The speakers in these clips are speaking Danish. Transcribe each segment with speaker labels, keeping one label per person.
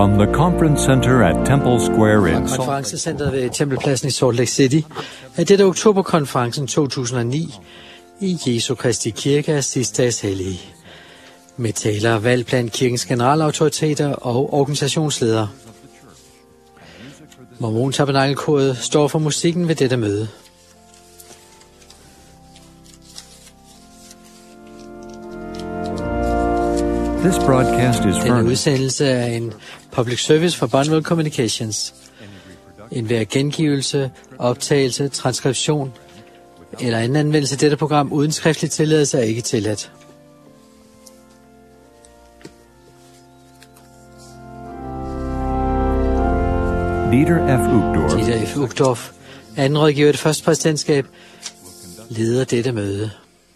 Speaker 1: From the Conference Center at Temple Square in Salt Lake.
Speaker 2: Konferencecenteret ved Tempelpladsen i Salt Lake City er dette oktoberkonferencen 2009 i Jesu Kristi Kirke af sidste dags hellige. Med talere valgt blandt kirkens generalautoriteter og organisationsledere. Mormon Tabernakelkoret står for musikken ved dette møde.
Speaker 1: This broadcast is
Speaker 2: Denne
Speaker 1: furnished.
Speaker 2: udsendelse er en public service fra Bonneville Communications. En hver gengivelse, optagelse, transkription eller anden anvendelse af dette program uden skriftlig tilladelse er ikke tilladt. Dieter F. Uchtdorf, anden rådgiver i det første præsidentskab, leder dette møde.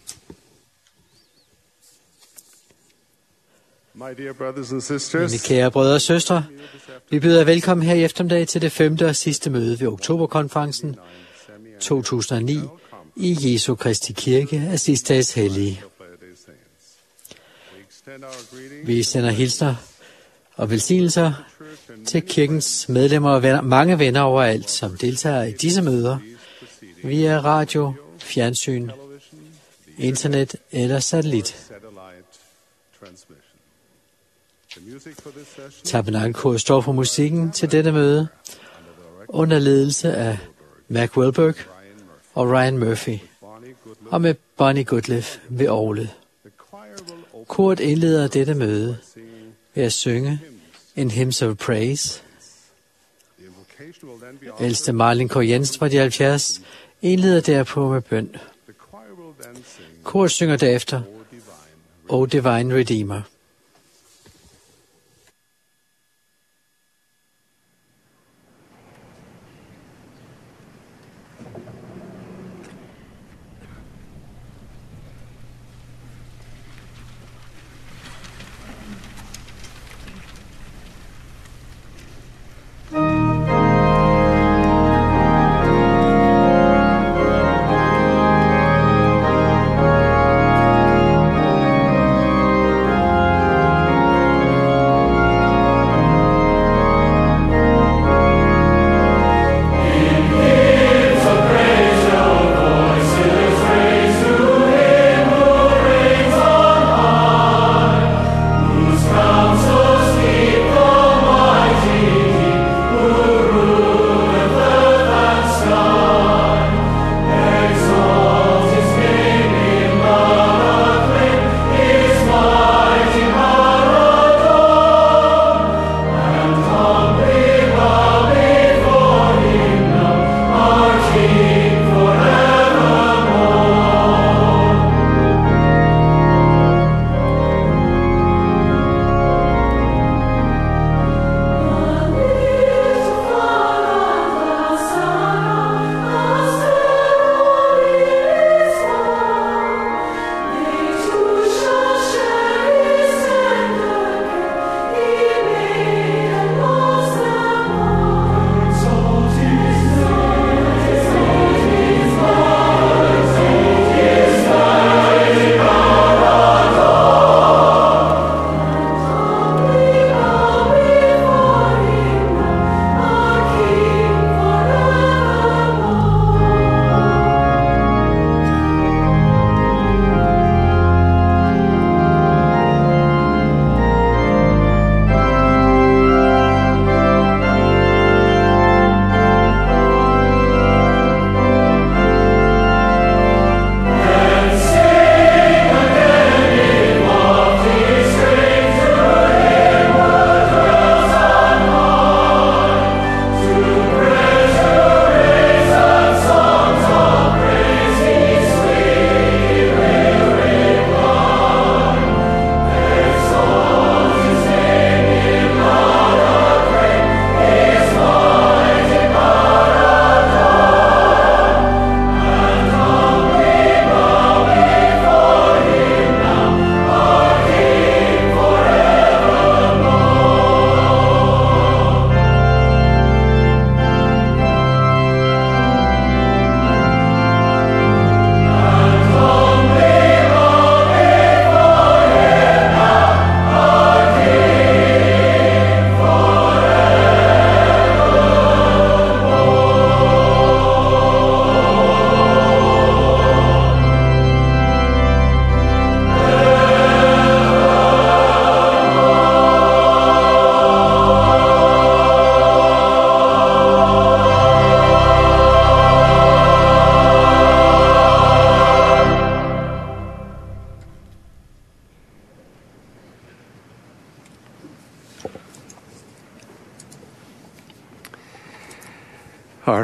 Speaker 2: Mine kære brødre og søstre, vi byder jer velkommen her i eftermiddag til det 5. og sidste møde ved oktoberkonferencen 2009 i Jesu Kristi Kirke af sidste dags hellige. Vi sender hilsner og velsignelser til kirkens medlemmer og mange venner overalt, som deltager i disse møder via radio, fjernsyn, internet eller satellit. Tabernakelkoret står for musikken til dette møde under ledelse af Mac Wilberg og Ryan Murphy og med Bonnie Goodliff ved orglet. Koret indleder dette møde ved at synge en Hymns of Praise. Ældste Marlin K. Jensen fra de 70 indleder derpå med bøn. Koret synger derefter O Divine Redeemer.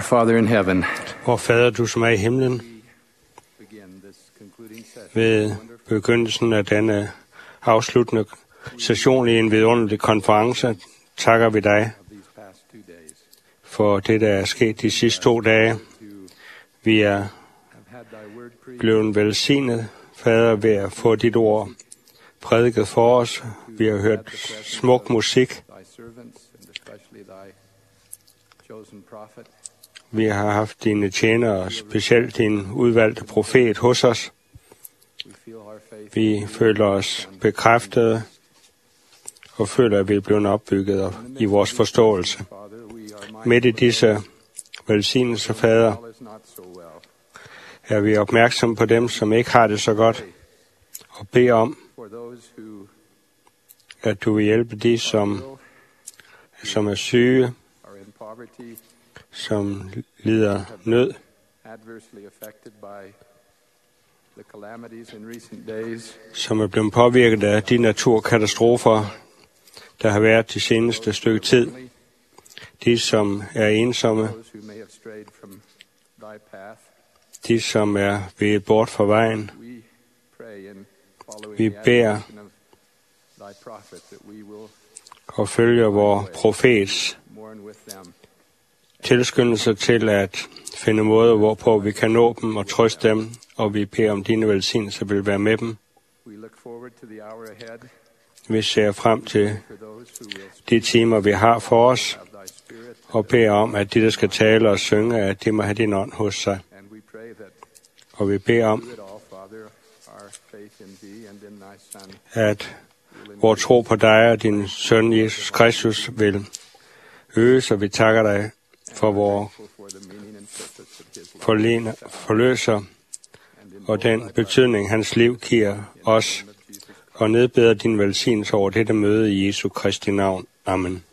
Speaker 3: Father in heaven,
Speaker 4: Vor Fader, du som er i himlen, ved begyndelsen af denne afsluttende session i en vidunderlig konference, takker vi dig for det, der er sket de sidste 2 dage. Vi er blevet velsignet, Fader, ved at få dit ord prædiket for os. Vi har hørt smuk musik. Vi har haft dine tjenere, specielt din udvalgte profet hos os. Vi føler os bekræftet og føler, at vi er blevet opbygget i vores forståelse. Midt i disse velsignelser, Fader, er vi opmærksomme på dem, som ikke har det så godt, og beder om, at du vil hjælpe de, som er syge, som lider nød, som er blevet påvirket af de naturkatastrofer, der har været de seneste stykke tid. De, som er ensomme, de, som er veget bort fra vejen. Vi beder og følger vor profets tilskyndelse til at finde måder, hvorpå vi kan nå dem og trøste dem, og vi beder om dine velsignelser vil være med dem. Vi ser frem til de timer, vi har for os, og beder om, at de, der skal tale og synge, at de må have din ånd hos sig. Og vi beder om, at vores tro på dig og din søn Jesus Kristus vil øges, og vi takker dig for vores forløser og den betydning, hans liv giver os, og nedbeder din velsignelse over dette møde i Jesu Kristi navn. Amen.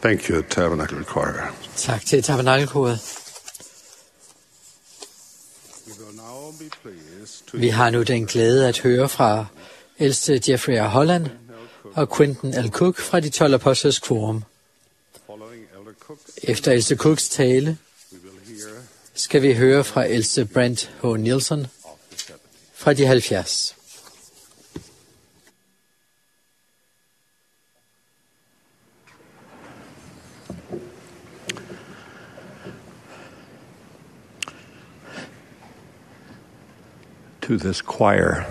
Speaker 3: Thank you, Tabernacle Choir.
Speaker 2: Tak til tabernakelkoret. Vi har nu den glæde at høre fra ældste Jeffrey R. Holland og Quentin L. Cook fra de 12 Apostles Quorum. Efter ældste Cooks tale skal vi høre fra ældste Brent H. Nielsen fra de 70.
Speaker 1: To this choir,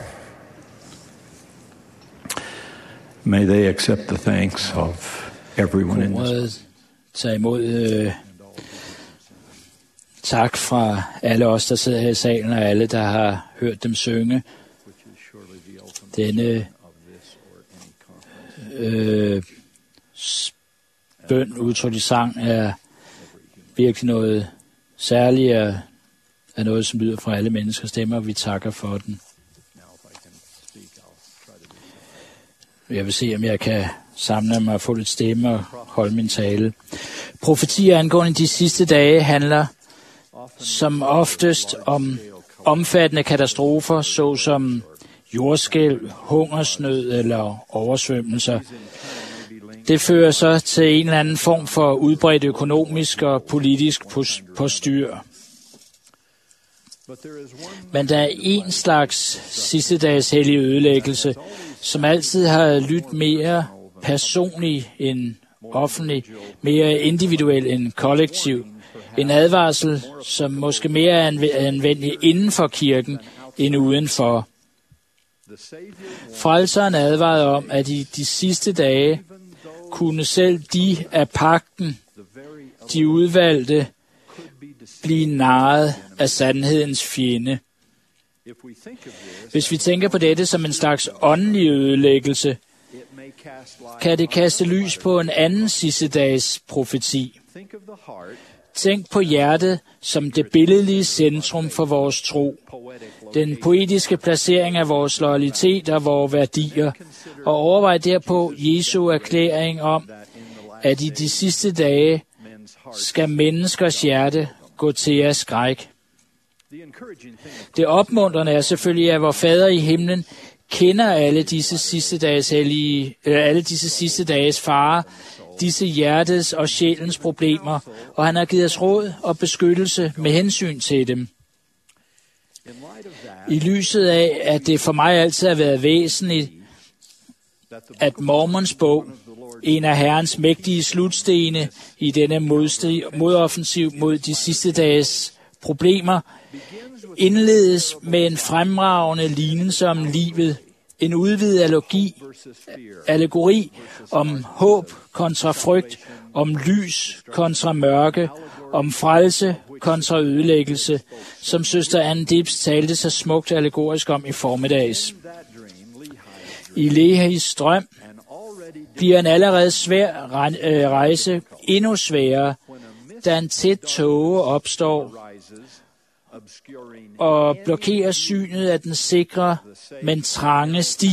Speaker 1: may they accept the thanks of everyone in this.
Speaker 5: Tag imod tak fra alle os, der sidder her i salen, og alle, der har hørt dem synge. Denne bøn udtrykt i sang er virkelig noget særligt, er noget, som lyder fra alle menneskers stemmer, og vi takker for den. Jeg vil se, om jeg kan samle mig og få lidt stemme og holde min tale. Profetier angående de sidste dage handler som oftest om omfattende katastrofer, såsom jordskælv, hungersnød eller oversvømmelser. Det fører så til en eller anden form for udbredt økonomisk og politisk postyr. Men der er en slags sidste dages hellige ødelæggelse, som altid har lyttet mere personlig end offentlig, mere individuel end kollektiv. En advarsel, som måske mere er anvendelig inden for kirken end udenfor. Frelseren advarede om, at i de sidste dage kunne selv de af pagten, de udvalgte, blive narret af sandhedens fjende. Hvis vi tænker på dette som en slags åndelig ødelæggelse, kan det kaste lys på en anden sidste dags profeti. Tænk på hjertet som det billedlige centrum for vores tro, den poetiske placering af vores loyalitet og vores værdier, og overvej derpå Jesu erklæring om, at i de sidste dage skal menneskers hjerte gå til af skræk. Det opmuntrende er selvfølgelig, at vor Fader i himlen kender alle disse sidste dages farer, disse hjertets og sjælens problemer, og han har givet os råd og beskyttelse med hensyn til dem. I lyset af, at det for mig altid har været væsentligt, at Mormons bog, en af Herrens mægtige slutstene i denne modoffensiv mod de sidste dages problemer, indledes med en fremragende lignelse om livet, en udvidet allegori om håb kontra frygt, om lys kontra mørke, om frelse kontra ødelæggelse, som søster Ann Dibbs talte så smukt allegorisk om i formiddags. I Lehis drøm bliver en allerede svær rejse endnu sværere, da en tæt tåge opstår og blokerer synet af den sikre, men trange sti,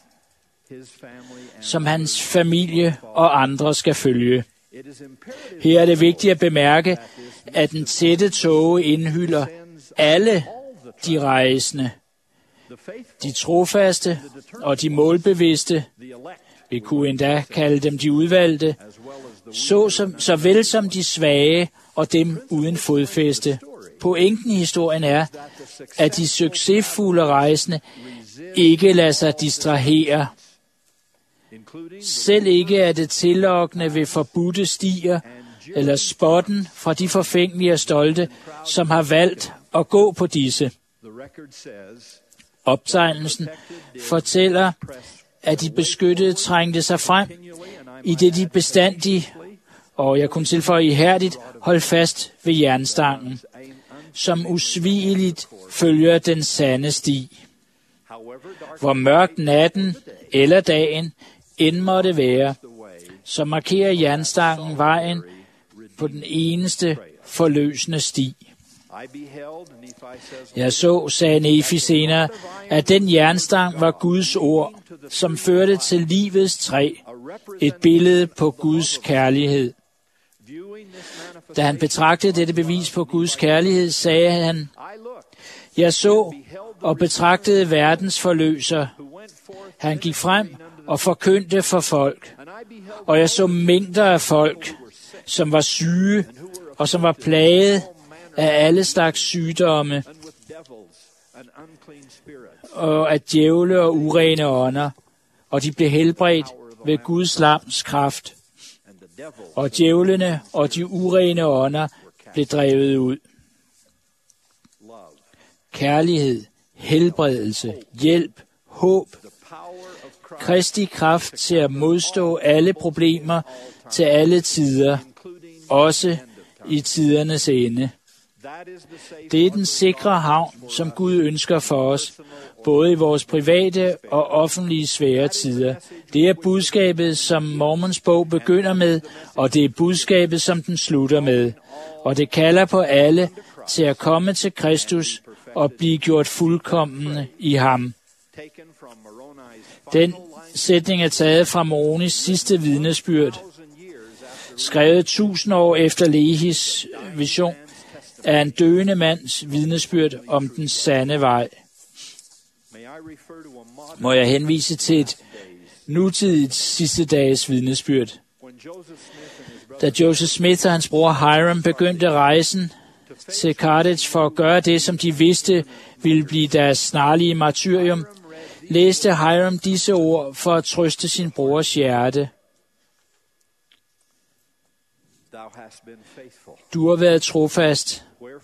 Speaker 5: som hans familie og andre skal følge. Her er det vigtigt at bemærke, at den tætte tåge indhylder alle de rejsende, de trofaste og de målbevidste. Vi kunne endda kalde dem de udvalgte, såvel som de svage og dem uden fodfæste. Pointen i historien er, at de succesfulde rejsende ikke lader sig distrahere. Selv ikke er det tillokkende ved forbudte stier eller spotten fra de forfængelige og stolte, som har valgt at gå på disse. Optegnelsen fortæller, at de beskyttede trængte sig frem, i det de bestandigt, og jeg kunne tilføje ihærdigt, holdt fast ved jernstangen, som usvigeligt følger den sande sti. Hvor mørk natten eller dagen end måtte være, så markerer jernstangen vejen på den eneste forløsende sti. Jeg så, sagde Nefi senere, at den jernstang var Guds ord, som førte til livets træ, et billede på Guds kærlighed. Da han betragtede dette bevis på Guds kærlighed, sagde han, jeg så og betragtede verdens forløser. Han gik frem og forkyndte for folk. Og jeg så mængder af folk, som var syge og som var plaget af alle slags sygdomme og af djævle og urene ånder. Og de blev helbredt ved Guds lams kraft. Og djævlene og de urene ånder blev drevet ud. Kærlighed, helbredelse, hjælp, håb, Kristi kraft til at modstå alle problemer til alle tider, også i tidernes ende. Det er den sikre havn, som Gud ønsker for os, både i vores private og offentlige svære tider. Det er budskabet, som Mormons bog begynder med, og det er budskabet, som den slutter med. Og det kalder på alle til at komme til Kristus og blive gjort fuldkommende i ham. Den sætning er taget fra Moronis sidste vidnesbyrd, skrevet 1000 år efter Lehis vision, er en døende mands vidnesbyrd om den sande vej. Må jeg henvise til et nutidigt sidste dages vidnesbyrd. Da Joseph Smith og hans bror Hiram begyndte rejsen til Carthage for at gøre det, som de vidste ville blive deres snarlige martyrium, læste Hiram disse ord for at trøste sin brors hjerte. Du har været trofast.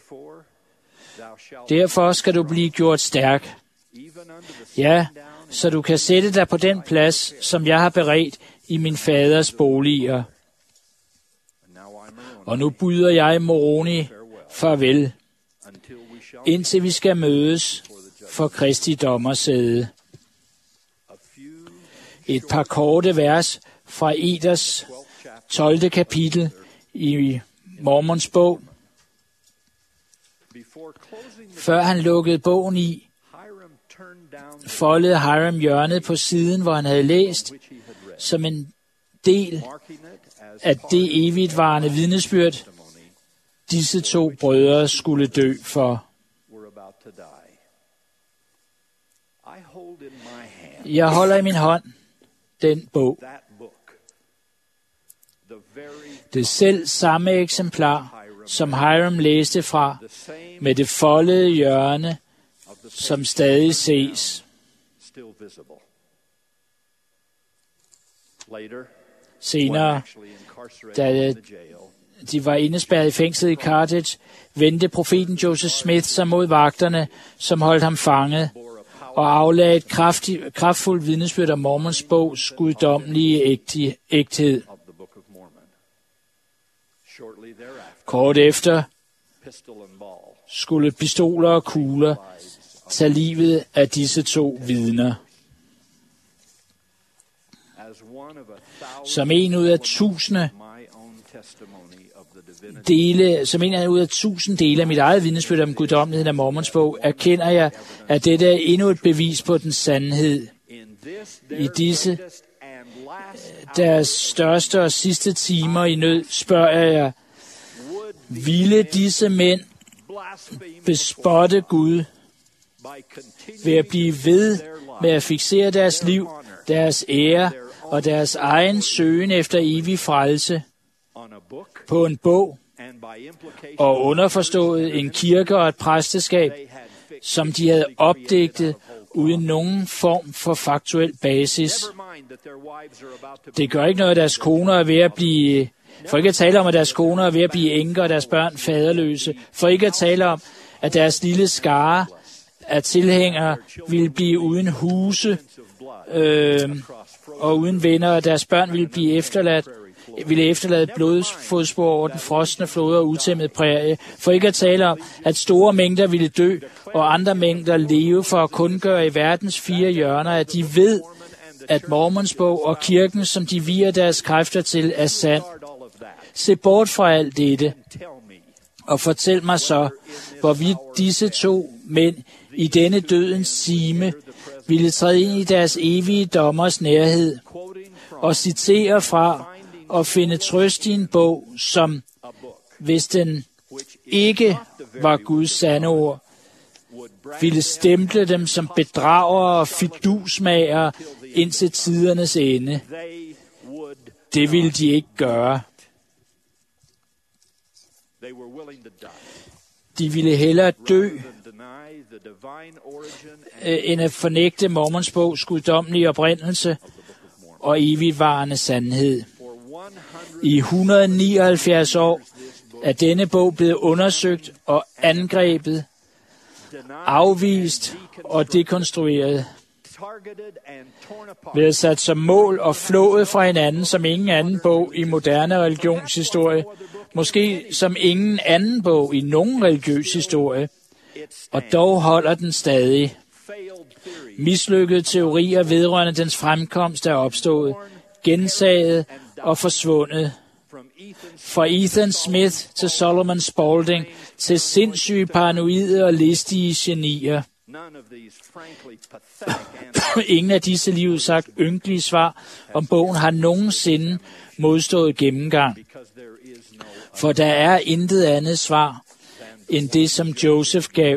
Speaker 5: Derfor skal du blive gjort stærk. Ja, så du kan sætte dig på den plads, som jeg har beredt i min faders boliger. Og nu byder jeg Moroni farvel, indtil vi skal mødes for Kristi dommersæde. Et par korte vers fra Eders 12. kapitel i Mormons bog. Før han lukkede bogen i, foldede Hiram hjørnet på siden, hvor han havde læst, som en del af det evigtvarende vidnesbyrd, disse to brødre skulle dø for. Jeg holder i min hånd den bog. Det selv samme eksemplar, som Hiram læste fra, med det foldede hjørne, som stadig ses. Senere, da de var indespærret i fængslet i Carthage, vendte profeten Joseph Smith sig mod vagterne, som holdt ham fanget, og aflagde et kraftfuldt vidnesbyrd om Mormons bogs guddommelige ægthed. Kort efter skulle pistoler og kugler tage livet af disse to vidner. Som en ud af 1000 dele af mit eget vidnesbyrd om guddommeligheden af Mormons bog, erkender jeg, at dette er endnu et bevis på den sandhed. I disse deres største og sidste timer i nød spørger jeg, ville disse mænd bespotte Gud ved at blive ved med at fiksere deres liv, deres ære og deres egen søgen efter evig frelse på en bog, og underforstået en kirke og et præsteskab, som de havde opdigtet uden nogen form for faktuel basis. Det gør ikke noget, at deres koner er ved at blive, for ikke at tale om, at deres koner er ved at blive enker og deres børn faderløse, for ikke at tale om, at deres lille skare af tilhængere ville blive uden huse og uden venner, og deres børn ville efterlade blodsfodspor over den frosne flod og utæmmet prærie, for ikke at tale om, at store mængder ville dø, og andre mængder leve for at kundgøre i verdens 4 hjørner, at de ved, at Mormons bog og kirken, som de viger deres kræfter til, er sand. Se bort fra alt dette, og fortæl mig så, hvorvidt disse to mænd i denne dødens time ville træde ind i deres evige dommers nærhed og citere fra og finde trøst i en bog, som, hvis den ikke var Guds sande ord, ville stemple dem som bedragere og fidusmagere indtil tidernes ende. Det ville de ikke gøre. De ville hellere dø, end at fornægte Mormons bogs guddommelige oprindelse og evigvarende sandhed. I 179 år er denne bog blevet undersøgt og angrebet, afvist og dekonstrueret, blevet sat som mål og flået fra hinanden som ingen anden bog i moderne religionshistorie, måske som ingen anden bog i nogen religiøs historie, og dog holder den stadig. Mislykkede teorier vedrørende dens fremkomst er opstået, gensaget og forsvundet. Fra Ethan Smith til Solomon Spaulding til sindssyge, paranoide og listige genier. Ingen af disse livet sagt ynkelige svar om bogen har nogensinde modstået gennemgang. For der er intet andet svar end det, som Joseph gav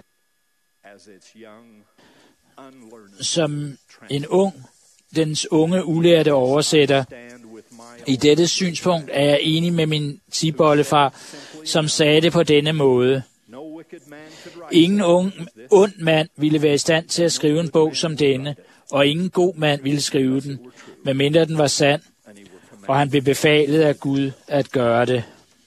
Speaker 5: som dens unge ulærte oversætter. I dette synspunkt er jeg enig med min tipoldefar, som sagde det på denne måde. Ingen ond mand ville være i stand til at skrive en bog som denne, og ingen god mand ville skrive den, medmindre den var sand, og han blev befalet af Gud at gøre det.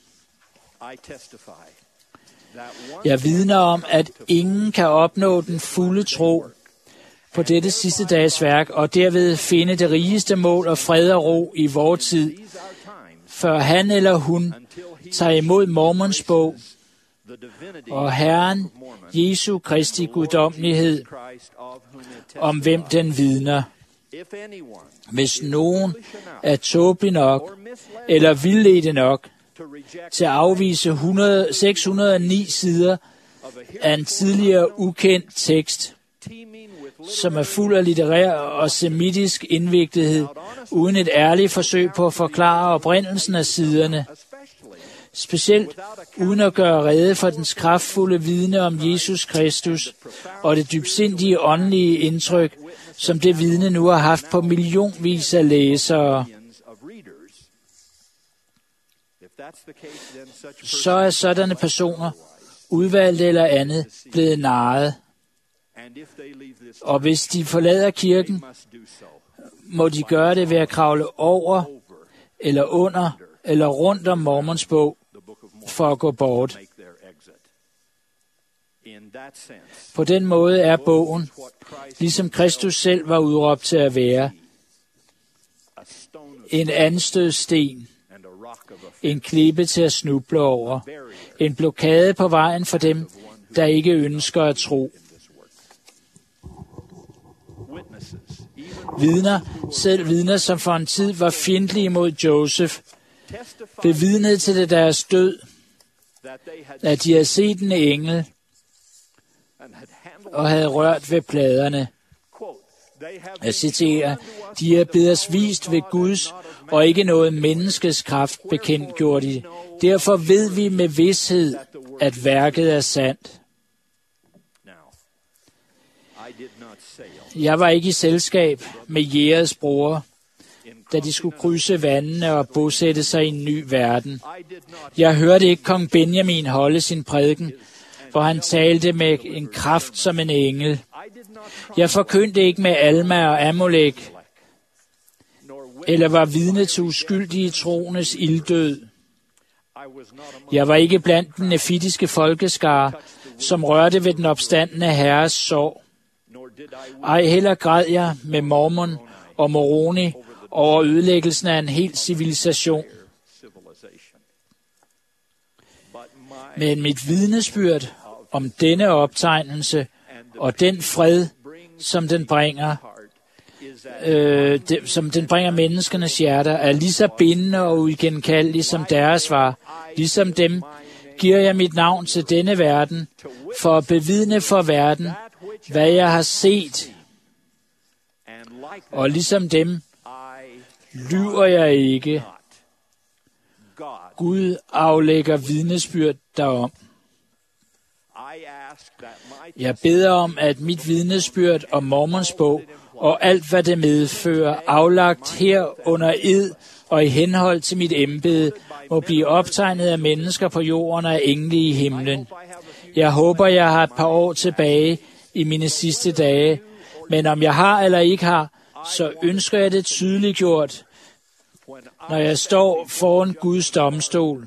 Speaker 5: Jeg vidner om, at ingen kan opnå den fulde tro på dette sidste dages værk, og derved finde det rigeste mål og fred og ro i vor tid, før han eller hun tager imod Mormons bog og Herren Jesu Kristi guddommelighed, om hvem den vidner. Hvis nogen er tåbelig nok eller vildledte nok til at afvise 609 sider af en tidligere ukendt tekst, som er fuld af litterær og semitisk indviklethed, uden et ærligt forsøg på at forklare oprindelsen af siderne, specielt uden at gøre rede for dens kraftfulde vidne om Jesus Kristus og det dybsindige åndelige indtryk, som det vidne nu har haft på millionvis af læsere. Så er sådanne personer, udvalgte eller andet, blevet narret. Og hvis de forlader kirken, må de gøre det ved at kravle over, eller under, eller rundt om Mormons bog, for at gå bort. På den måde er bogen, ligesom Kristus selv var udråbt til at være, en anstødssten, en klippe til at snuble over, en blokade på vejen for dem, der ikke ønsker at tro. Selv vidner, som for en tid var fjendtlige mod Joseph, bevidnede til deres død, at de havde set en engel og havde rørt ved pladerne. Jeg citerer, de er blevet os vist ved Guds og ikke noget menneskes kraft bekendtgjort de. Derfor ved vi med vished, at værket er sandt. Jeg var ikke i selskab med Jeres bror, da de skulle krydse vandene og bosætte sig i en ny verden. Jeg hørte ikke kong Benjamin holde sin prædiken, hvor han talte med en kraft som en engel. Jeg forkyndte ikke med Alma og Amolek, eller var vidne til uskyldige troendes ilddød. Jeg var ikke blandt den nefitiske folkeskare, som rørte ved den opstandne herres sår. Ej heller græd jeg med Mormon og Moroni over ødelæggelsen af en hel civilisation. Men mit vidnesbyrd om denne optegnelse og den fred, som den bringer, menneskenes hjerter, er lige så bindende og uigenkaldelig som deres var. Ligesom dem giver jeg mit navn til denne verden, for at bevidne for verden, hvad jeg har set. Og ligesom dem lyver jeg ikke, Gud aflægger vidnesbyrd derom. Jeg beder om, at mit vidnesbyrd om Mormons bog og alt, hvad det medfører, aflagt her under ed og i henhold til mit embede, må blive optegnet af mennesker på jorden og af engle i himlen. Jeg håber, jeg har et par år tilbage i mine sidste dage, men om jeg har eller ikke har, så ønsker jeg det tydeliggjort, når jeg står foran Guds domstol,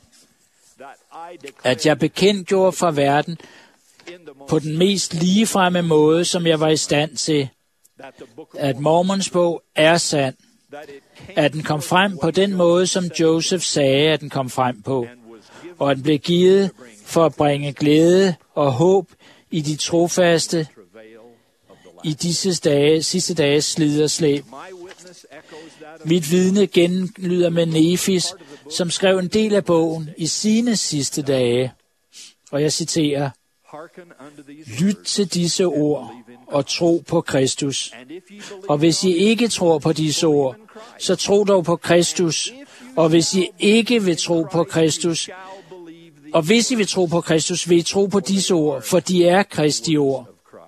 Speaker 5: at jeg bekendtgjorde fra verden på den mest ligefremme måde, som jeg var i stand til, at Mormons bog er sand, at den kom frem på den måde, som Joseph sagde, at den kom frem på, og at den blev givet for at bringe glæde og håb i de trofaste i disse sidste dages slid og slæb. Mit vidne genlyder med Nefis, som skrev en del af bogen i sine sidste dage, og jeg citerer: Lyt til disse ord og tro på Kristus. Og hvis I ikke tror på disse ord, så tro dog på Kristus. Og hvis I ikke vil tro på Kristus, og hvis I vil tro på Kristus, vil I tro på disse ord, for de er Kristi ord.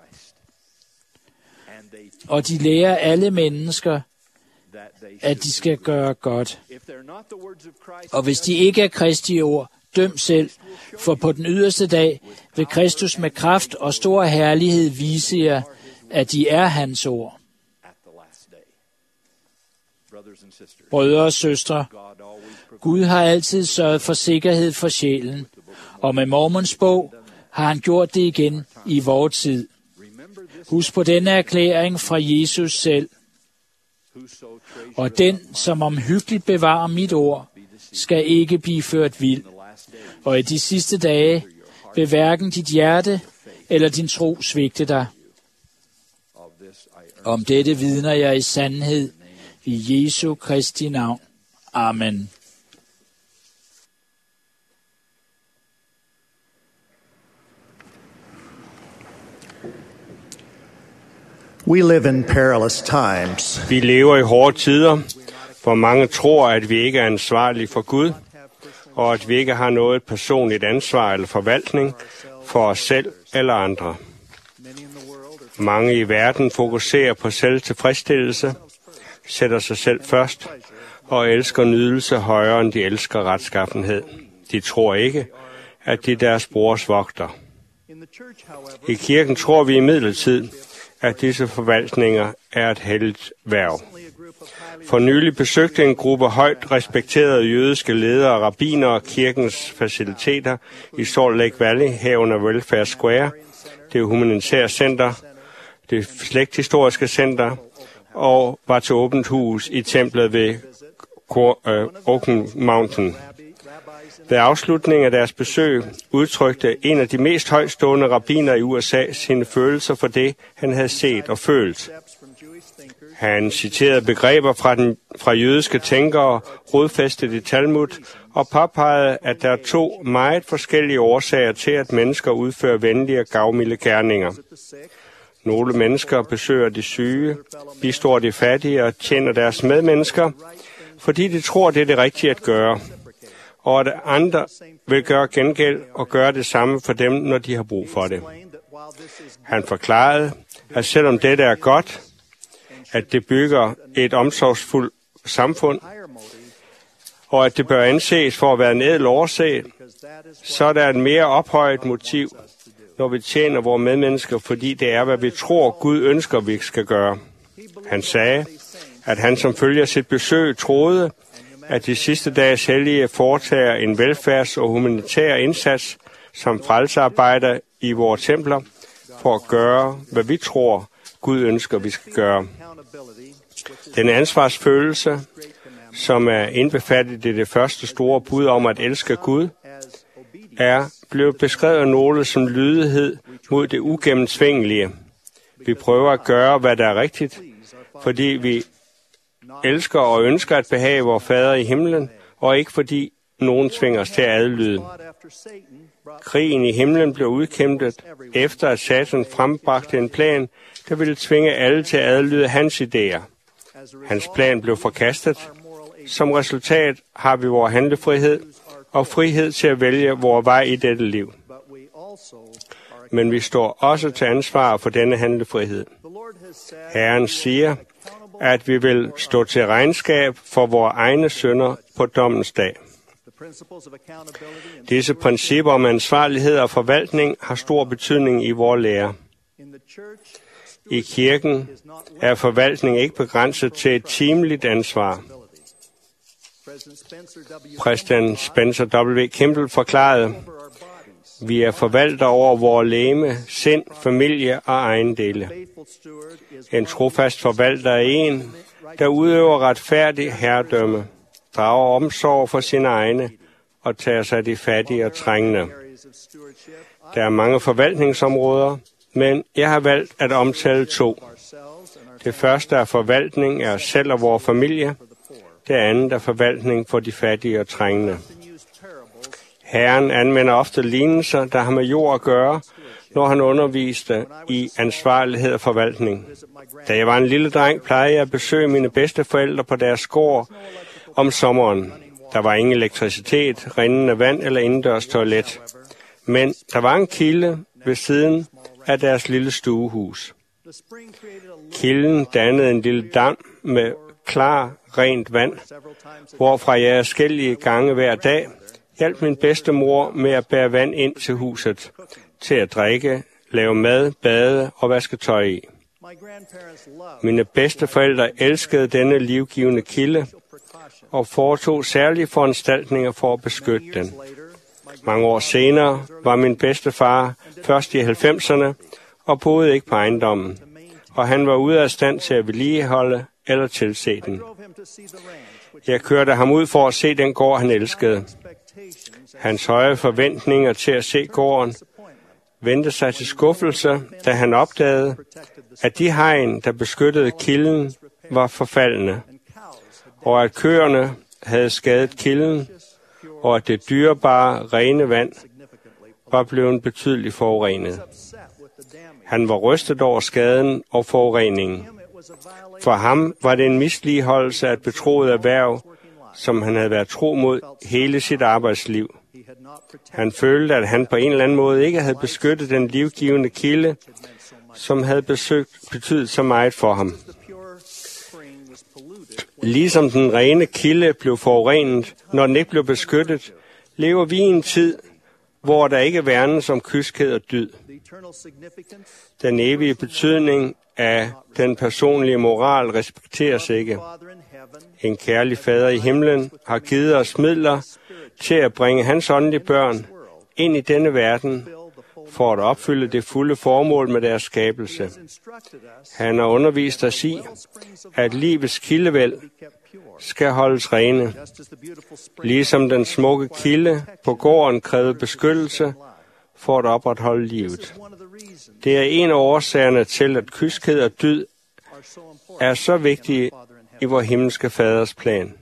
Speaker 5: Og de lærer alle mennesker, at de skal gøre godt. Og hvis de ikke er Kristi ord, døm selv, for på den yderste dag vil Kristus med kraft og stor herlighed vise jer, at de er hans ord. Brødre og søstre, Gud har altid sørget for sikkerhed for sjælen, og med Mormons bog har han gjort det igen i vor tid. Husk på denne erklæring fra Jesus selv. Og den, som omhyggeligt bevarer mit ord, skal ikke blive ført vild. Og i de sidste dage vil hverken dit hjerte eller din tro svigte dig. Om dette vidner jeg i sandhed i Jesu Kristi navn. Amen.
Speaker 6: We live in perilous times.
Speaker 4: Vi lever i hårde tider, hvor mange tror, at vi ikke er ansvarlige for Gud, og at vi ikke har noget personligt ansvar eller forvaltning for os selv eller andre. Mange i verden fokuserer på selvtilfredsstillelse, sætter sig selv først og elsker nydelse højere end de elsker retskaffenhed. De tror ikke, at de er deres brors vogter. I kirken tror vi imidlertid, at disse forvaltninger er et helligt hverv. For nylig besøgte en gruppe højt respekterede jødiske ledere og rabbinere kirkens faciliteter i Salt Lake Valley, herunder Welfare Square, det humanitære center, det slægthistoriske center, og var til åbent hus i templet ved Oak Mountain. Ved afslutningen af deres besøg udtrykte en af de mest højtstående rabbiner i USA sine følelser for det, han havde set og følt. Han citerede begreber fra jødiske tænkere, rodfæstet i Talmud, og påpegede, at der er to meget forskellige årsager til, at mennesker udfører venlige og gavmilde gerninger. Nogle mennesker besøger de syge, bistår de fattige og tjener deres medmennesker, fordi de tror, det er det rigtige at gøre, og at andre vil gøre gengæld og gøre det samme for dem, når de har brug for det. Han forklarede, at selvom dette er godt, at det bygger et omsorgsfuldt samfund, og at det bør anses for at være en ædel årsag, så er der et mere ophøjet motiv, når vi tjener vores medmennesker, fordi det er, hvad vi tror, Gud ønsker, vi skal gøre. Han sagde, at han som følger sit besøg troede, at de sidste dages hellige foretager en velfærds- og humanitær indsats som frelsearbejder i vores templer, for at gøre, hvad vi tror, Gud ønsker, vi skal gøre. Den ansvarsfølelse, som er indbefattet i det første store bud om at elske Gud, er blevet beskrevet af nogle som lydighed mod det ugennemtvingelige. Vi prøver at gøre, hvad der er rigtigt, fordi vi elsker og ønsker at behage vor Fader i himlen, og ikke fordi nogen tvinger os til at adlyde. Krigen i himlen blev udkæmpet, efter at Satan frembragte en plan, der ville tvinge alle til at adlyde hans idéer. Hans plan blev forkastet. Som resultat har vi vores handlefrihed og frihed til at vælge vores vej i dette liv. Men vi står også til ansvar for denne handlefrihed. Herren siger, at vi vil stå til regnskab for vores egne synder på dommens dag. Disse principper om ansvarlighed og forvaltning har stor betydning i vores lære. I kirken er forvaltning ikke begrænset til et timeligt ansvar. Præsident Spencer W. Kimball forklarede, vi er forvaltere over vores legeme, sind, familie og ejendele. En trofast forvalter er en, der udøver retfærdig herredømme, drager omsorg for sine egne og tager sig af de fattige og trængende. Der er mange forvaltningsområder, men jeg har valgt at omtale 2. Det første er forvaltning af os selv og vores familie. Det andet er forvaltning for de fattige og trængende. Herren anvender ofte lignelser, der har med jord at gøre, når han underviste i ansvarlighed og forvaltning. Da jeg var en lille dreng, plejede jeg at besøge mine bedsteforældre på deres gård om sommeren. Der var ingen elektricitet, rindende vand eller indendørs toilet. Men der var en kilde ved siden af deres lille stuehus. Kilden dannede en lille dam med klar, rent vand, hvorfra jeg adskillige gange hver dag hjalp min bedstemor med at bære vand ind til huset, til at drikke, lave mad, bade og vaske tøj i. Mine bedsteforældre elskede denne livgivende kilde og foretog særlige foranstaltninger for at beskytte den. Mange år senere var min bedstefar først i 90'erne og boede ikke på ejendommen, og han var ude af stand til at vedligeholde eller tilse den. Jeg kørte ham ud for at se den gård, han elskede. Hans høje forventninger til at se gården vendte sig til skuffelse, da han opdagede, at de hegn, der beskyttede kilden, var forfaldne, og at køerne havde skadet kilden, og at det dyrebare, rene vand var blevet betydeligt forurenet. Han var rystet over skaden og forureningen. For ham var det en misligeholdelse af et betroet erhverv, som han havde været tro mod hele sit arbejdsliv. Han følte, at han på en eller anden måde ikke havde beskyttet den livgivende kilde, som havde betydet så meget for ham. Ligesom den rene kilde blev forurenet, når den ikke blev beskyttet, lever vi i en tid, hvor der ikke værnes om kyskhed og dyd. Den evige betydning af den personlige moral respekteres ikke. En kærlig fader i himlen har givet os midler til at bringe hans åndelige børn ind i denne verden for at opfylde det fulde formål med deres skabelse. Han har undervist os i, at livets kildevæld skal holdes rene. Ligesom den smukke kilde på gården krævede beskyttelse for at opretholde livet. Det er en af årsagerne til, at kyskhed og dyd er så vigtige i vor himmelske faders plan.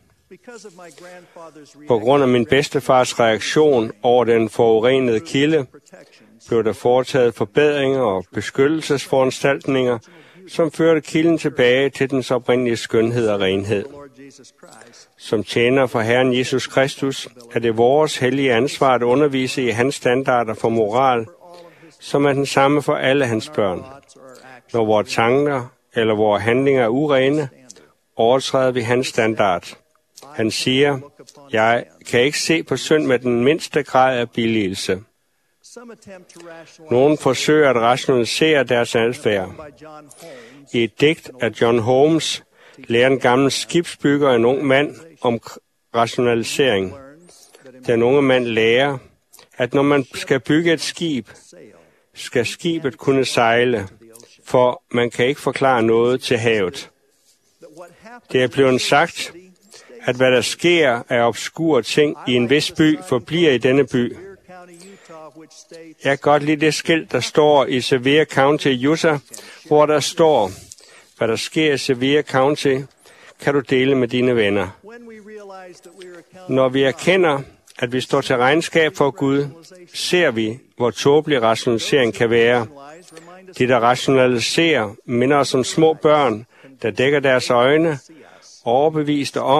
Speaker 4: På grund af min bedstefars reaktion over den forurenede kilde, blev der foretaget forbedringer og beskyttelsesforanstaltninger, som førte kilden tilbage til dens oprindelige skønhed og renhed. Som tjener for Herren Jesus Kristus er det vores hellige ansvar at undervise i hans standarder for moral, som er den samme for alle hans børn. Når vores tanker eller vores handlinger er urene, overtræder vi hans standard. Han siger, jeg kan ikke se på synd med den mindste grad af billigelse. Nogle forsøger at rationalisere deres adfærd. I et digt af John Holmes lærer en gammel skibsbygger en ung mand om rationalisering. Den unge mand lærer, at når man skal bygge et skib, skal skibet kunne sejle, for man kan ikke forklare noget til havet. Det er blevet sagt, at hvad der sker af obskure ting i en vis by, forbliver i denne by. Jeg kan godt lide det skilt, der står i Sevier County, Utah, hvor der står, hvad der sker i Sevier County, kan du dele med dine venner. Når vi erkender, at vi står til regnskab for Gud, ser vi, hvor tåbelig rationalisering kan være. De, der rationaliserer, minder os om små børn, der dækker deres øjne, overbeviste om,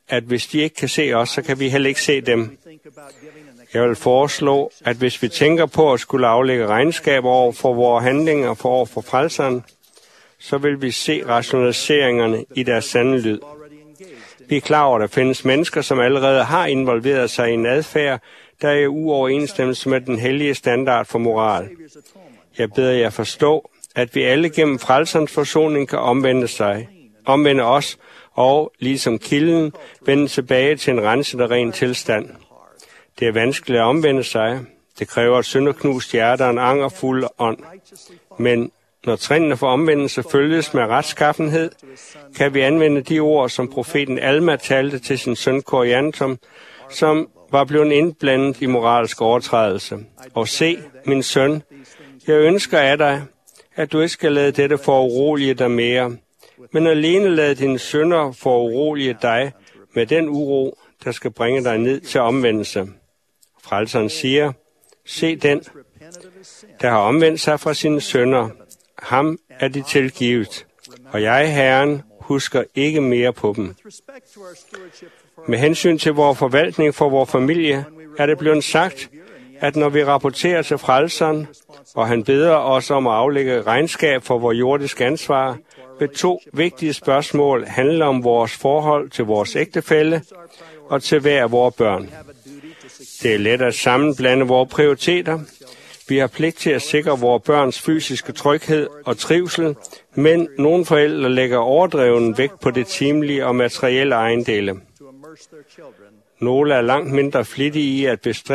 Speaker 4: at hvis de ikke kan se os, så kan vi heller ikke se dem. Jeg vil foreslå, at hvis vi tænker på at skulle aflægge regnskab over for vores handlinger over for frelseren, så vil vi se rationaliseringerne i deres sande lyd. Vi er klar over, at der findes mennesker, som allerede har involveret sig i en adfærd, der er i uoverensstemmelse med den hellige standard for moral. Jeg beder jer forstå, at vi alle gennem frelserens forsoning kan omvende os, og ligesom kilden, vende tilbage til en renset og ren tilstand. Det er vanskeligt at omvende sig. Det kræver et synderknust hjerte og en angerfuld ånd. Men når trinene for omvendelse følges med retskaffenhed, kan vi anvende de ord, som profeten Alma talte til sin søn Koriantum, som var blevet indblandet i moralsk overtrædelse. Og se, min søn, jeg ønsker af dig, at du ikke skal lade dette forurolige dig mere, men alene lade dine synder forurolige dig med den uro, der skal bringe dig ned til omvendelse. Frelseren siger, se den, der har omvendt sig fra sine synder, ham er de tilgivet, og jeg, Herren, husker ikke mere på dem. Med hensyn til vores forvaltning for vores familie, er det blevet sagt, at når vi rapporterer til frelseren, og han beder os om at aflægge regnskab for vores jordiske ansvar, vil 2 vigtige spørgsmål handle om vores forhold til vores ægtefælle og til hver af vores børn. Det er let at sammenblande vores prioriteter. Vi har pligt til at sikre vores børns fysiske tryghed og trivsel, men nogle forældre lægger overdreven vægt på det timelige og materielle ejendele. Nogle er langt mindre flittige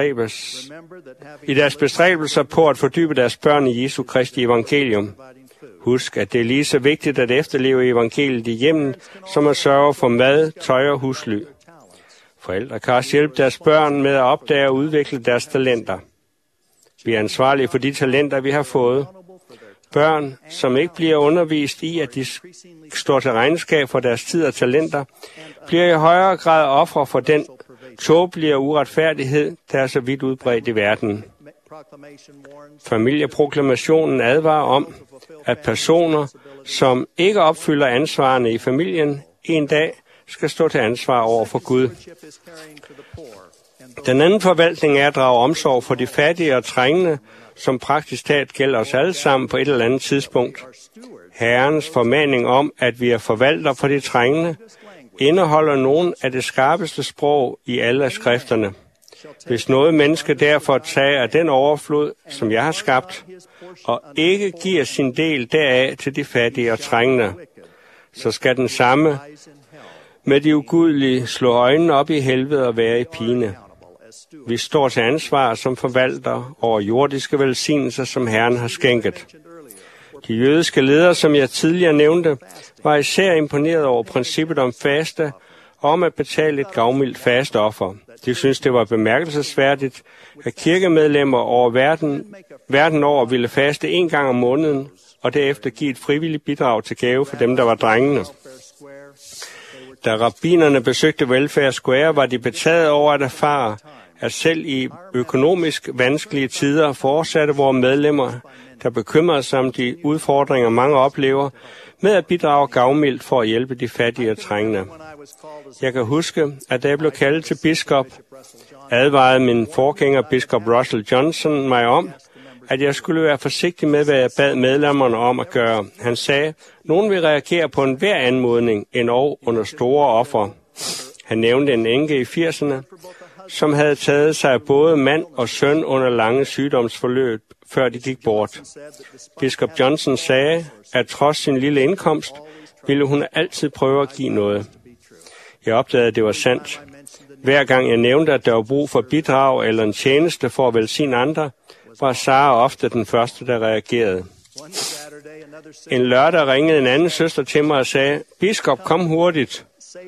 Speaker 4: i deres bestræbelser på at fordybe deres børn i Jesu Kristi evangelium. Husk, at det er lige så vigtigt at efterleve evangeliet i hjemmet, som at sørge for mad, tøj og husly. Forældre kan også hjælpe deres børn med at opdage og udvikle deres talenter. Vi er ansvarlige for de talenter, vi har fået. Børn, som ikke bliver undervist i, at de står til regnskab for deres tid og talenter, bliver i højere grad ofre for den tåbelige uretfærdighed, der er så vidt udbredt i verden. Familieproklamationen advarer om, at personer, som ikke opfylder ansvarene i familien, en dag skal stå til ansvar over for Gud. Den anden forvaltning er at drage omsorg for de fattige og trængende, som praktisk talt gælder os alle sammen på et eller andet tidspunkt. Herrens formaning om, at vi er forvaltere for de trængende, indeholder nogen af det skarpeste sprog i alle skrifterne. Hvis noget menneske derfor tager af den overflod, som jeg har skabt, og ikke giver sin del deraf til de fattige og trængende, så skal den samme med de ugudelige slå øjnene op i helvede og være i pine. Vi står til ansvar som forvalter over jordiske velsignelser, som Herren har skænket. De jødiske ledere, som jeg tidligere nævnte, var især imponeret over princippet om faste og om at betale et gavmildt fasteoffer. De synes, det var bemærkelsesværdigt, at kirkemedlemmer over verden over ville faste 1 gang om måneden, og derefter give et frivilligt bidrag til gave for dem, der var drengene. Da rabbinerne besøgte Welfare Square, var de betaget over at erfare, at selv i økonomisk vanskelige tider fortsatte vores medlemmer, der bekymrede sig om de udfordringer, mange oplever, med at bidrage gavmildt for at hjælpe de fattige og trængende. Jeg kan huske, at da jeg blev kaldt til biskop, advarede min forgænger, biskop Russell Johnson, mig om, at jeg skulle være forsigtig med, hvad jeg bad medlemmerne om at gøre. Han sagde, nogen vil reagere på enhver anmodning, endog under store offer. Han nævnte en enke i 80'erne, som havde taget sig af både mand og søn under lange sygdomsforløb, før de gik bort. Biskop Johnson sagde, at trods sin lille indkomst, ville hun altid prøve at give noget. Jeg opdagede, at det var sandt. Hver gang jeg nævnte, at der var brug for bidrag eller en tjeneste for at velsigne andre, var Sara ofte den første, der reagerede. En lørdag ringede en anden søster til mig og sagde, biskop, kom hurtigt.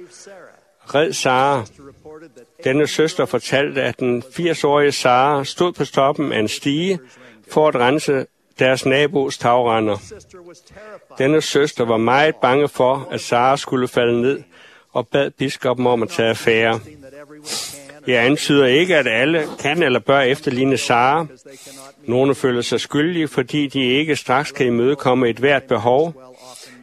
Speaker 4: Red Sara. Denne søster fortalte, at den 80-årige Sara stod på toppen af en stige for at rense deres nabos tagrender. Denne søster var meget bange for, at Sara skulle falde ned, og bad biskoppen om at tage affære. Jeg antyder ikke, at alle kan eller bør efterligne Sara. Nogle føler sig skyldige, fordi de ikke straks kan imødekomme et hvert behov.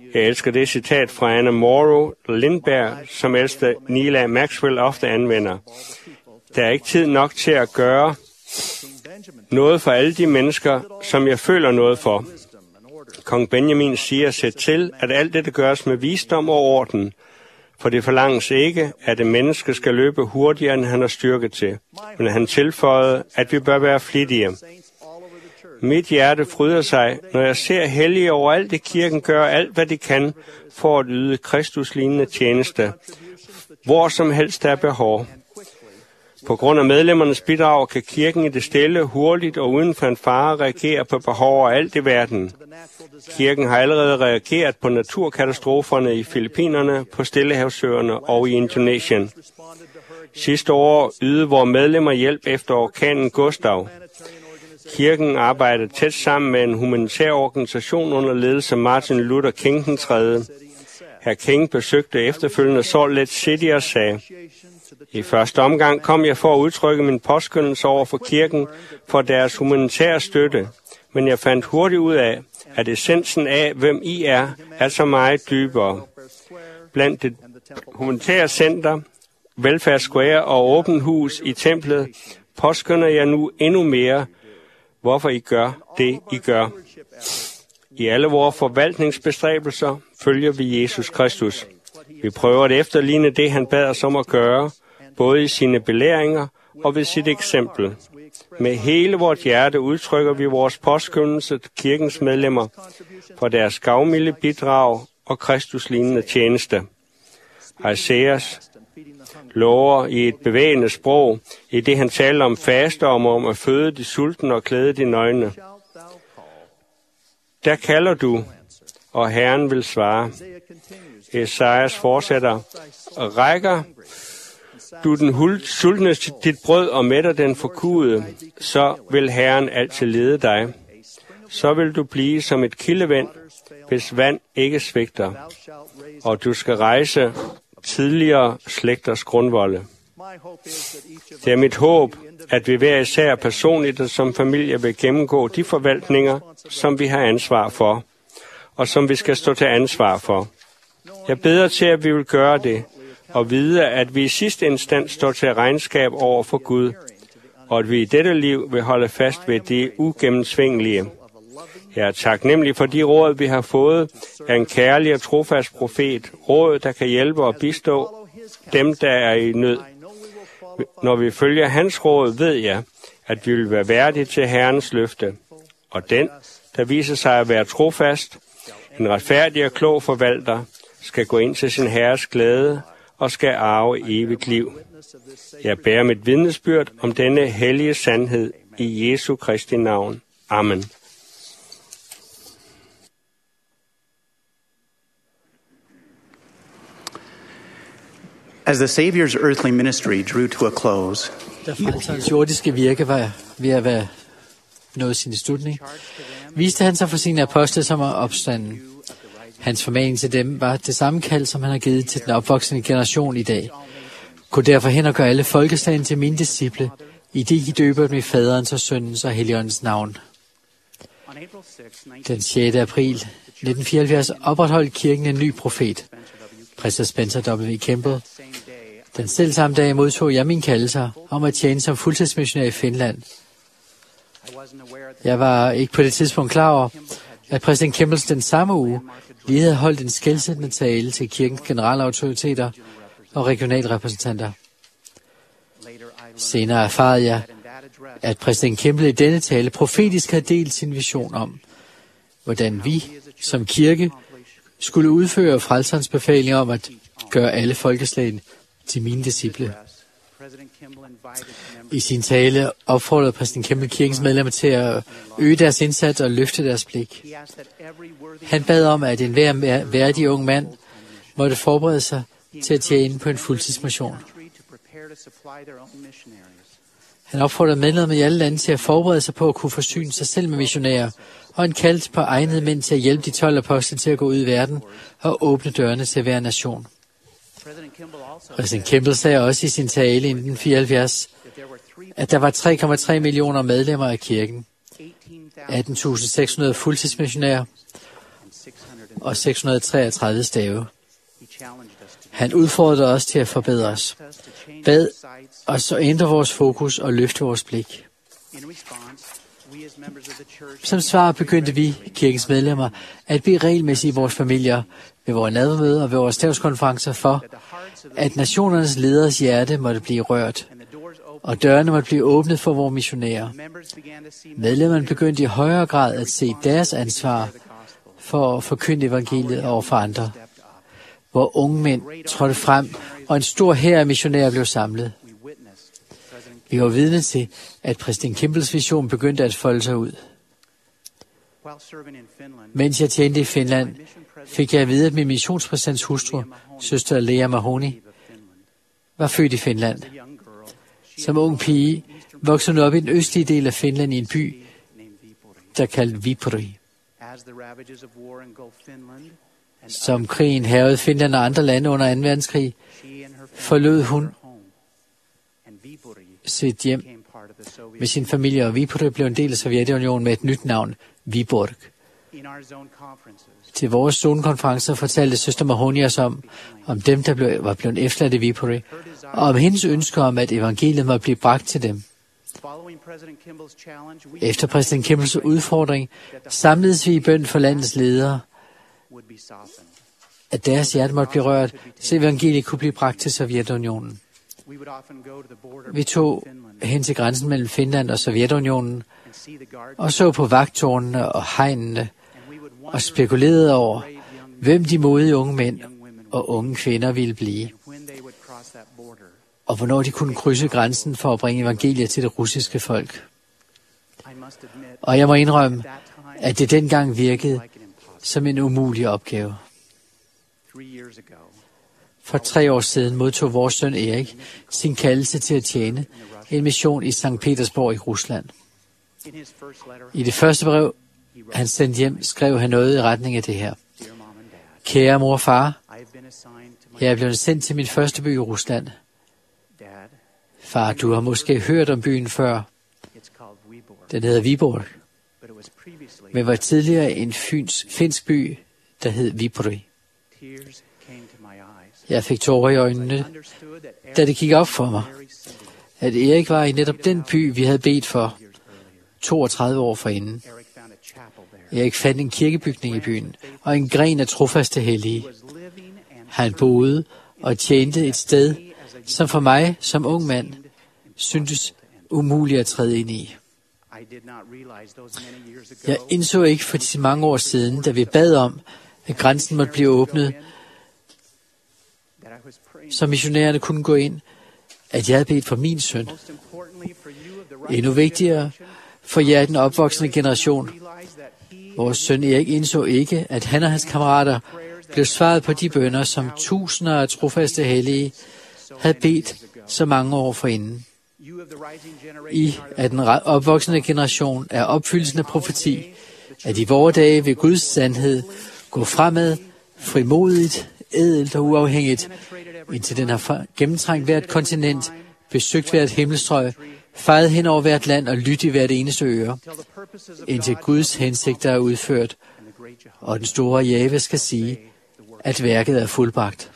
Speaker 4: Jeg elsker det citat fra Anna Morrow Lindberg, som ældste Neil A. Maxwell ofte anvender. Der er ikke tid nok til at gøre noget for alle de mennesker, som jeg føler noget for. Kong Benjamin siger, sæt til, at alt dette gøres med visdom og orden, for det forlanges ikke, at et menneske skal løbe hurtigere, end han har styrke til. Men han tilføjede, at vi bør være flittige. Mit hjerte fryder sig, når jeg ser hellige overalt i kirken gøre alt, hvad de kan, for at yde Kristuslignende tjeneste, hvor som helst der er behov. På grund af medlemmernes bidrag kan kirken i det stille, hurtigt og uden fanfare reagere på behov overalt i verden. Kirken har allerede reageret på naturkatastroferne i Filippinerne, på Stillehavsøerne og i Indonesien. Sidste år ydede vores medlemmer hjælp efter orkanen Gustav. Kirken arbejdede tæt sammen med en humanitær organisation under ledelse af Martin Luther King den 3. Hr. King besøgte efterfølgende Salt Lake City og sagde, i første omgang kom jeg for at udtrykke min påskønnelse over for kirken for deres humanitære støtte, men jeg fandt hurtigt ud af, at essensen af, hvem I er så meget dybere. Blandt det humanitære center, Welfare Square og Åbent Hus i templet, påskønner jeg nu endnu mere, hvorfor I gør det, I gør. I alle vores forvaltningsbestræbelser følger vi Jesus Kristus. Vi prøver at efterligne det, han bad os om at gøre, både i sine belæringer og ved sit eksempel. Med hele vort hjerte udtrykker vi vores påskyndelse til kirkens medlemmer for deres gavmilde bidrag og Kristuslignende tjeneste. Isaias lover i et bevægende sprog, i det han taler om faste om at føde de sultne og klæde de nøgne. Der kalder du, og Herren vil svare. Esajas fortsætter, rækker du den sultne dit brød og mætter den forkudede, så vil Herren altid lede dig. Så vil du blive som et kildevand, hvis vand ikke svigter, og du skal rejse tidligere slægters grundvolde. Det er mit håb, at vi hver især personligt og som familie vil gennemgå de forvaltninger, som vi har ansvar for, og som vi skal stå til ansvar for. Jeg beder til, at vi vil gøre det, og vide, at vi i sidste instans står til regnskab over for Gud, og at vi i dette liv vil holde fast ved det ugennemtvingelige. Jeg er taknemmelig for de råd, vi har fået af en kærlig og trofast profet, råd, der kan hjælpe og bistå dem, der er i nød. Når vi følger hans råd, ved jeg, at vi vil være værdige til Herrens løfte, og den, der viser sig at være trofast, en retfærdig og klog forvalter, skal gå ind til sin herres glæde og skal arve evigt liv. Jeg bærer mit vidnesbyrd om denne hellige sandhed i Jesu Kristi navn. Amen.
Speaker 7: As the Savior's earthly ministry drew to a close,
Speaker 2: da frelserens jordiske virke var ved at være nået sin slutning, viste han sig for sine apostle som er opstanden. Hans formaning til dem var det samme kald, som han har givet til den opvoksende generation i dag. Gå derfor hen og gør alle folkeslagene til mine disciple, i det I døber dem i faderens og søndens og helligåndens navn. Den 6. april 1974 opretholdt kirken en ny profet, præster Spencer W. Kimball. Den selv samme dag modtog jeg min kaldelse om at tjene som fuldtidsmissionær i Finland. Jeg var ikke på det tidspunkt klar over, at præsident Kimball den samme uge lige havde holdt en skelsættende tale til kirkens generalautoriteter og regionalrepræsentanter. Senere erfarede jeg, at præsident Kimball i denne tale profetisk havde delt sin vision om, hvordan vi som kirke skulle udføre frelserens befaling om at gøre alle folkeslag til mine disciple. I sin tale opfordrede præsident Kimball kirkens medlemmer til at øge deres indsats og løfte deres blik. Han bad om, at enhver værdig ung mand måtte forberede sig til at tjene på en fuldtidsmission. Han opfordrede medlemmer i alle lande til at forberede sig på at kunne forsyne sig selv med missionærer, og han kaldte på egnede mænd til at hjælpe de 12 apostler til at gå ud i verden og åbne dørene til hver nation. Præsident Kimball sagde også i sin tale i 1974, at der var 3,3 millioner medlemmer af kirken, 18.600 fuldtidsmissionærer og 633 stave. Han udfordrede os til at forbedre os, bad os at ændre vores fokus og løfte vores blik. Som svar begyndte vi, kirkens medlemmer, at bede regelmæssigt i vores familier, ved vores nadvermøder og ved vores stavskonferencer for, at nationernes leders hjerte måtte blive rørt, og dørene måtte blive åbnet for vores missionærer. Medlemmerne begyndte i højere grad at se deres ansvar for at forkynde evangeliet over for andre, hvor unge mænd trådte frem, og en stor hær af missionærer blev samlet. Vi var vidne til, at præsident Kimbals vision begyndte at folde sig ud. Mens jeg tjente i Finland, fik jeg at vide, at min missionspræsidents hustru, søster Lea Mahoney, var født i Finland. Som ung pige voksede hun op i den østlige del af Finland i en by, der kaldt Viipuri. Som krigen hærgede Finland og andre lande under 2. verdenskrig, forlod hun sit hjem med sin familie, og Viipuri blev en del af Sovjetunionen med et nyt navn, Viborg. Til vores zonekonferencer fortalte søster Mahoney os om dem, der var blevet efterladt i Viipuri, og om hendes ønsker om, at evangeliet måtte blive bragt til dem. Efter præsident Kimbals udfordring samledes vi i bøn for landets ledere, at deres hjerte måtte blive rørt, så evangeliet kunne blive bragt til Sovjetunionen. Vi tog hen til grænsen mellem Finland og Sovjetunionen og så på vagttårnene og hegnene og spekulerede over, hvem de modige unge mænd og unge kvinder ville blive, og hvornår de kunne krydse grænsen for at bringe evangeliet til det russiske folk. Og jeg må indrømme, at det dengang virkede som en umulig opgave. For 3 år siden modtog vores søn Erik sin kaldelse til at tjene en mission i Sankt Petersborg i Rusland. I det første brev, han sendte hjem, skrev han noget i retning af det her. Kære mor og far, jeg er blevet sendt til min første by i Rusland. Far, du har måske hørt om byen før. Den hedder Viborg, men var tidligere en finsk by, der hed Viipuri. Jeg fik tårer i øjnene, da det gik op for mig, at Erik var i netop den by, vi havde bedt for 32 år forinden. Erik fandt en kirkebygning i byen, og en gren af trofaste hellige. Han boede og tjente et sted, som for mig som ung mand syntes umuligt at træde ind i. Jeg indså ikke for de mange år siden, da vi bad om, at grænsen måtte blive åbnet, så missionærerne kunne gå ind, at jeg havde bedt for min søn. Endnu vigtigere for jer, den opvoksende generation. Vores søn Erik indså ikke, at han og hans kammerater blev svaret på de bønner, som tusinder af trofaste hellige havde bedt så mange år forinden. I at den opvoksende generation er opfyldelsen af profeti, at i vore dage vil Guds sandhed gå fremad, frimodigt, ædelt og uafhængigt, indtil den har gennemtrængt hvert kontinent, besøgt hvert himmelstrøg, fejet hen over hvert land og lyttet i hvert eneste øre, indtil Guds hensigter er udført, og den store Jahve skal sige, at værket er fuldbragt.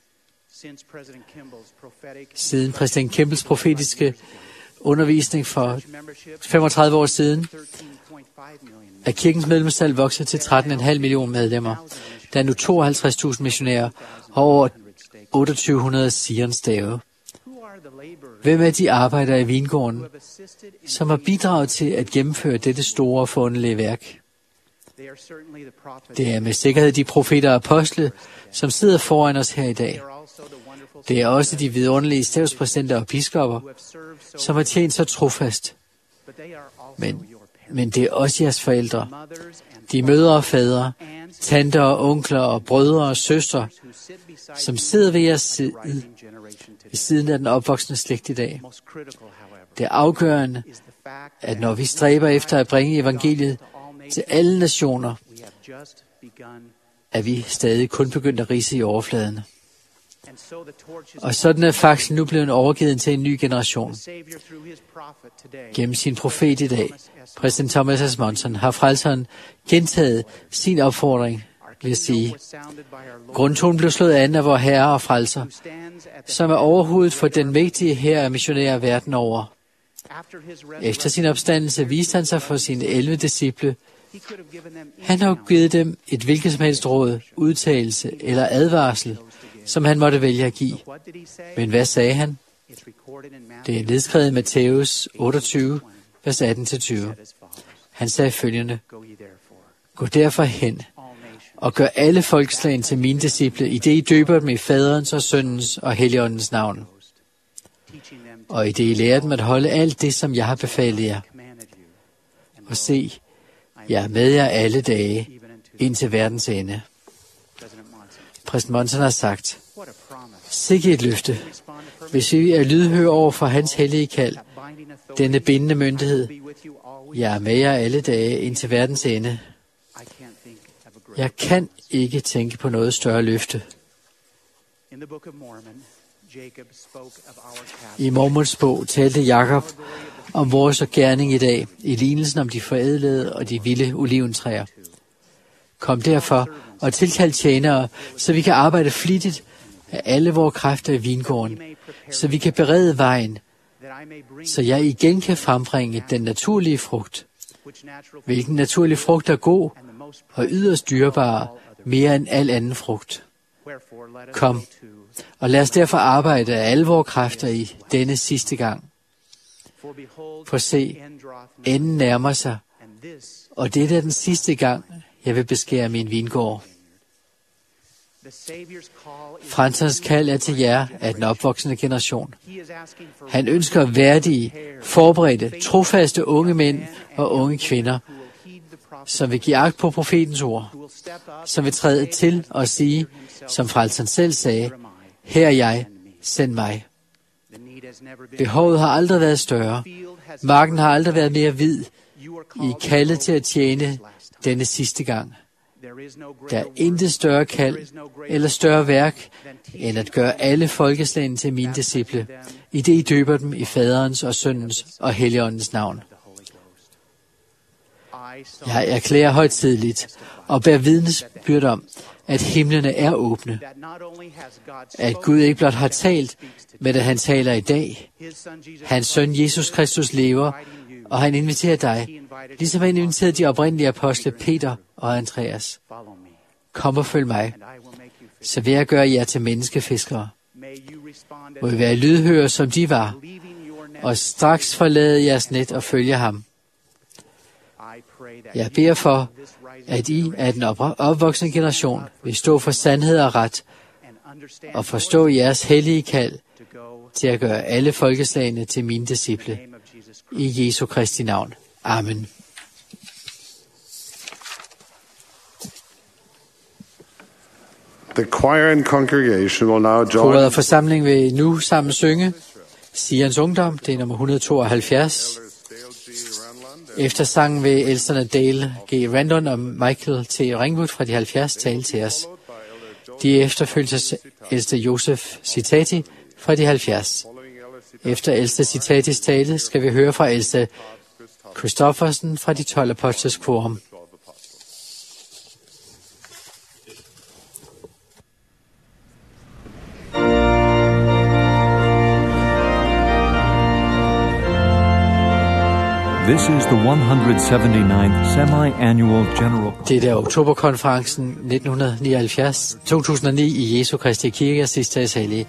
Speaker 2: Siden præsident Kimbals profetiske undervisning for 35 år siden, er kirkens medlemstal vokset til 13,5 millioner medlemmer. Der er nu 52.000 missionærer og over 2800 Sion-stave. Hvem er de arbejdere i vingården, som har bidraget til at gennemføre dette store og forunderlige værk? Det er med sikkerhed de profeter og apostle, som sidder foran os her i dag. Det er også de vidunderlige stavspræsidenter og biskopper, som har tjent så trofast. Men det er også jeres forældre, de mødre og fædre, tanter og onkler og brødre og søstre, som sidder ved jeres side, ved siden af den opvoksende slægt i dag. Det er afgørende, at når vi stræber efter at bringe evangeliet til alle nationer, er vi stadig kun begyndt at ridse i overfladen. Og sådan er faksen nu blevet overgivet til en ny generation. Gennem sin profet i dag, præsident Thomas S. Monson, har frelseren gentaget sin opfordring vil sige. Grundtonen blev slået an af vor Herre og Frelser, som er overhovedet for den mægtige hær af missionærer verden over. Efter sin opstandelse viste han sig for sine 11 disciple. Han har givet dem et hvilket som helst råd, udtalelse eller advarsel, som han måtte vælge at give. Men hvad sagde han? Det er nedskrevet i Matthæus 28, vers 18-20. Han sagde følgende: Gå derfor hen og gør alle folkeslag til mine disciple, i det I døber dem i Faderens og Søndens og Helligåndens navn. Og i det I lærer dem at holde alt det, som jeg har befalet jer. Og se, jeg er med jer alle dage, indtil verdens ende. Præsident Monson har sagt: sikke et løfte. Hvis vi er lydhøre over for hans hellige kald, denne bindende myndighed, jeg er med jer alle dage indtil verdens ende. Jeg kan ikke tænke på noget større løfte. I Mormons bog talte Jakob om vores gerning i dag, i lignelsen om de forædlede og de vilde oliventræer. Kom derfor og tilkald tjenere, så vi kan arbejde flittigt af alle vores kræfter i vingården, så vi kan berede vejen, så jeg igen kan frembringe den naturlige frugt. Hvilken naturlig frugt er god og yderst dyrbar, mere end al anden frugt. Kom, og lad os derfor arbejde af alle vores kræfter i denne sidste gang. For se, enden nærmer sig, og det er den sidste gang, jeg vil beskære min vingård. Frelsers kald er til jer af den opvoksende generation. Han ønsker værdige, forberedte, trofaste unge mænd og unge kvinder, som vil give agt på profetens ord, som vil træde til og sige, som frelseren selv sagde: her er jeg, send mig. Behovet har aldrig været større. Marken har aldrig været mere hvid. I er kaldet til at tjene denne sidste gang. Der er intet større kald eller større værk, end at gøre alle folkeslagene til mine disciple, i det I døber dem i Faderens og Søndens og Helligåndens navn. Jeg erklærer højtideligt og bærer vidnesbyrd om, at himlene er åbne, at Gud ikke blot har talt, men at han taler i dag. Hans søn Jesus Kristus lever, og han inviterer dig, ligesom han inviterede de oprindelige apostle Peter og Andreas. Kom og følg mig, så vil jeg gøre jer til menneskefiskere. Må I være lydhøre, som de var, og straks forlade jeres net og følge ham. Jeg beder for, at I af den opvoksende generation vil stå for sandhed og ret, og forstå jeres hellige kald til at gøre alle folkeslagene til mine disciple. I Jesu Kristi navn. Amen.
Speaker 3: The choir and congregation will now join.
Speaker 2: Koret og forsamling vil nu sammen synge Sions Ungdom, det er nummer 172. Efter sangen vil ældsterne Dale G. Randon og Michael T. Ringwood fra de 70 tale til os. De efterfølges ældste Josef Citati fra de 70. Efter ældste Citatis tale skal vi høre fra ældste Christoffersen fra de 12 apostles quorum.
Speaker 8: This is the 179th semi-annual general.
Speaker 2: Det er oktoberkonferencen 2009 i Jesu Kristi Kirke og sidste salige.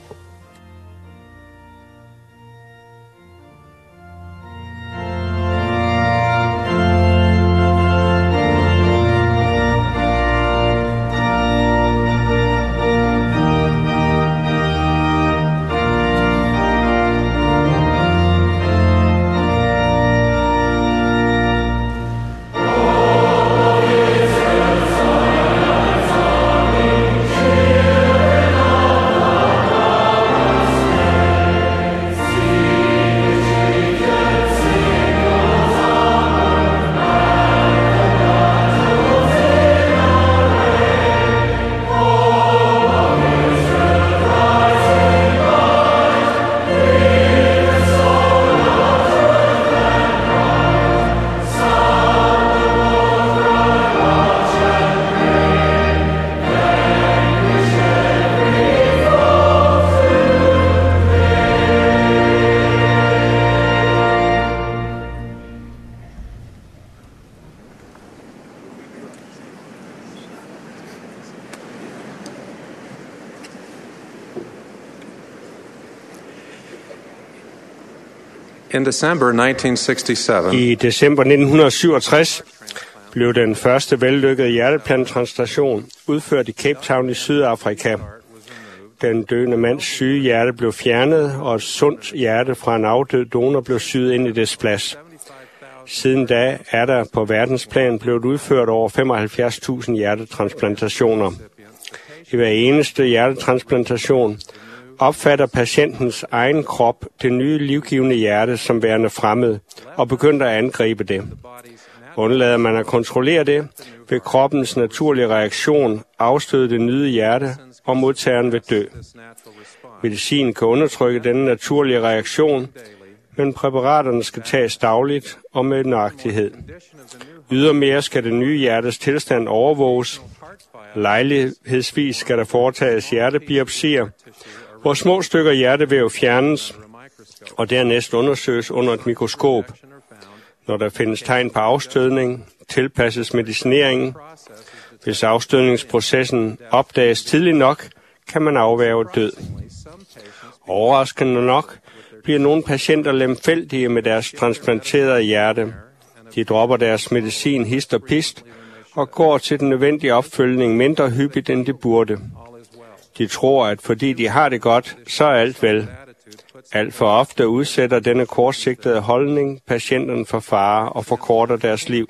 Speaker 9: In December 1967,
Speaker 4: I december 1967 blev den første vellykkede hjerteplantransplantation udført i Cape Town i Sydafrika. Den døende mands syge hjerte blev fjernet, og et sundt hjerte fra en afdød donor blev syet ind i dets plads. Siden da er der på verdensplan blevet udført over 75.000 hjertetransplantationer. I hver eneste hjertetransplantation opfatter patientens egen krop det nye livgivende hjerte som værende fremmed og begynder at angribe det. Undlader man at kontrollere det, vil kroppens naturlige reaktion afstøde det nye hjerte, og modtageren vil dø. Medicin kan undertrykke denne naturlige reaktion, men præparaterne skal tages dagligt og med nøjagtighed. Ydermere skal det nye hjertes tilstand overvåges. Lejlighedsvis skal der foretages hjertebiopsier, hvor små stykker hjertevæv fjernes og dernæst undersøges under et mikroskop. Når der findes tegn på afstødning, tilpasses medicineringen. Hvis afstødningsprocessen opdages tidligt nok, kan man afværge død. Overraskende nok bliver nogle patienter lemfældige med deres transplanterede hjerte. De dropper deres medicin hist og pist og går til den nødvendige opfølgning mindre hyppigt, end de burde. De tror, at fordi de har det godt, så er alt vel. Alt for ofte udsætter denne kortsigtede holdning patienterne for fare og forkorter deres liv.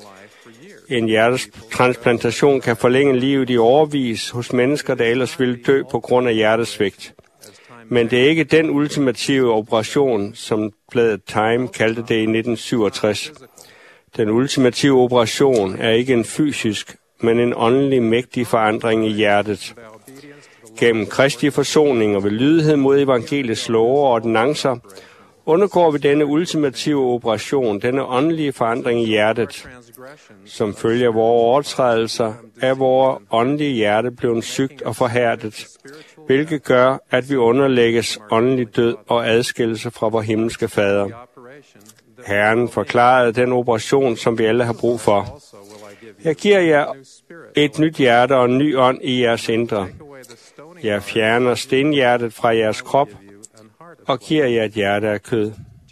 Speaker 4: En hjertetransplantation kan forlænge livet i årevis hos mennesker, der ellers ville dø på grund af hjertesvigt. Men det er ikke den ultimative operation, som bladet Time kaldte det i 1967. Den ultimative operation er ikke en fysisk, men en åndelig mægtig forandring i hjertet. Gennem Kristi forsoning og ved lydighed mod evangeliets love og ordinancer, undergår vi denne ultimative operation, denne åndelige forandring i hjertet. Som følger vores overtrædelser er vores åndelige hjerte blevet sygt og forhærdet, hvilket gør, at vi underlægges åndelig død og adskillelse fra vor himmelske fader. Herren forklarede den operation, som vi alle har brug for. Jeg giver jer et nyt hjerte og en ny ånd i jeres indre. Jeg fjerner stenhjertet fra jeres krop og giver jer et hjerte af kød.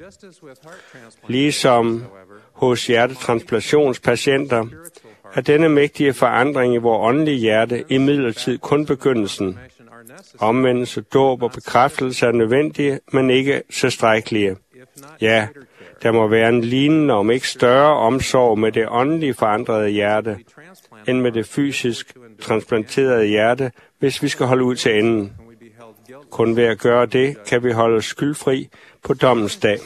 Speaker 4: Ligesom hos hjertetransplantationspatienter er denne mægtige forandring i vores åndelige hjerte imidlertid kun begyndelsen. Omvendelse, dåb og bekræftelse er nødvendige, men ikke tilstrækkelige. Ja, der må være en lignende, om ikke større omsorg med det åndelige forandrede hjerte, end med det fysisk transplanterede hjerte, hvis vi skal holde ud til enden. Kun ved at gøre det, kan vi holde os skyldfri på dommens dag.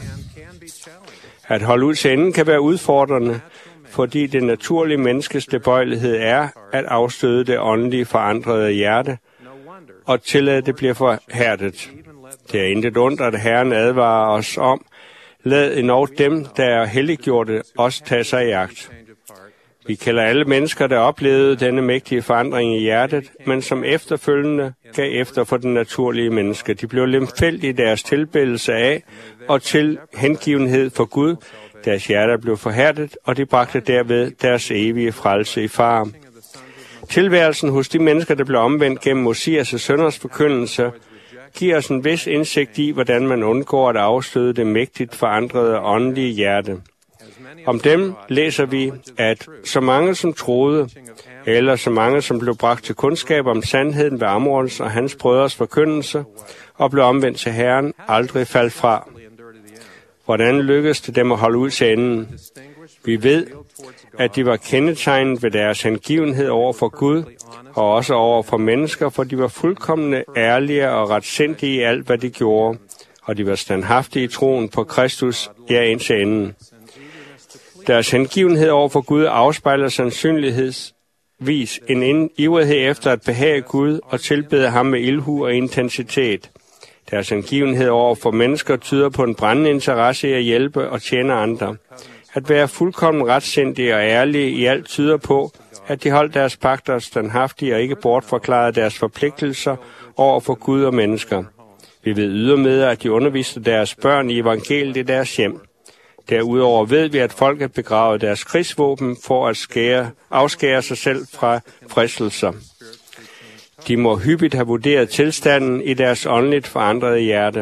Speaker 4: At holde ud til enden kan være udfordrende, fordi det naturlige menneskes tilbøjelighed er at afstøde det åndelige forandrede hjerte og tillade det bliver forhærdet. Det er intet ondt, at Herren advarer os om, lad endnu dem, der er helliggjorte, også tage sig i agt. Vi kalder alle mennesker, der oplevede denne mægtige forandring i hjertet, men som efterfølgende gav efter for den naturlige menneske. De blev lemfældige i deres tilbedelse af og til hengivenhed for Gud. Deres hjerter blev forhærdet, og de bragte derved deres evige frelse i fare. Tilværelsen hos de mennesker, der blev omvendt gennem Mosias' sønners forkyndelse, giver os en vis indsigt i, hvordan man undgår at afstøde det mægtigt forandrede åndelige hjerte. Om dem læser vi, at så mange som troede, eller så mange som blev bragt til kundskab om sandheden ved Amrons og hans brødres forkyndelse, og blev omvendt til Herren, aldrig faldt fra. Hvordan lykkedes det dem at holde ud til enden? Vi ved, at de var kendetegnet ved deres hengivenhed over for Gud, og også over for mennesker, for de var fuldkomne ærlige og retsindige i alt, hvad de gjorde, og de var standhaftige i troen på Kristus, ja indtil enden. Deres hengivenhed over for Gud afspejler sandsynlighedsvis en ivrighed efter at behage Gud og tilbede ham med ildhu og intensitet. Deres hengivenhed over for mennesker tyder på en brændende interesse i at hjælpe og tjene andre. At være fuldkommen retsindige og ærlige i alt tyder på, at de holdt deres pagter standhaftige og ikke bortforklarede deres forpligtelser over for Gud og mennesker. Vi ved ydermere, at de underviste deres børn i evangeliet i deres hjem. Derudover ved vi, at folket begravede deres krigsvåben for at afskære sig selv fra fristelser. De må hyppigt have vurderet tilstanden i deres åndeligt forandrede hjerte.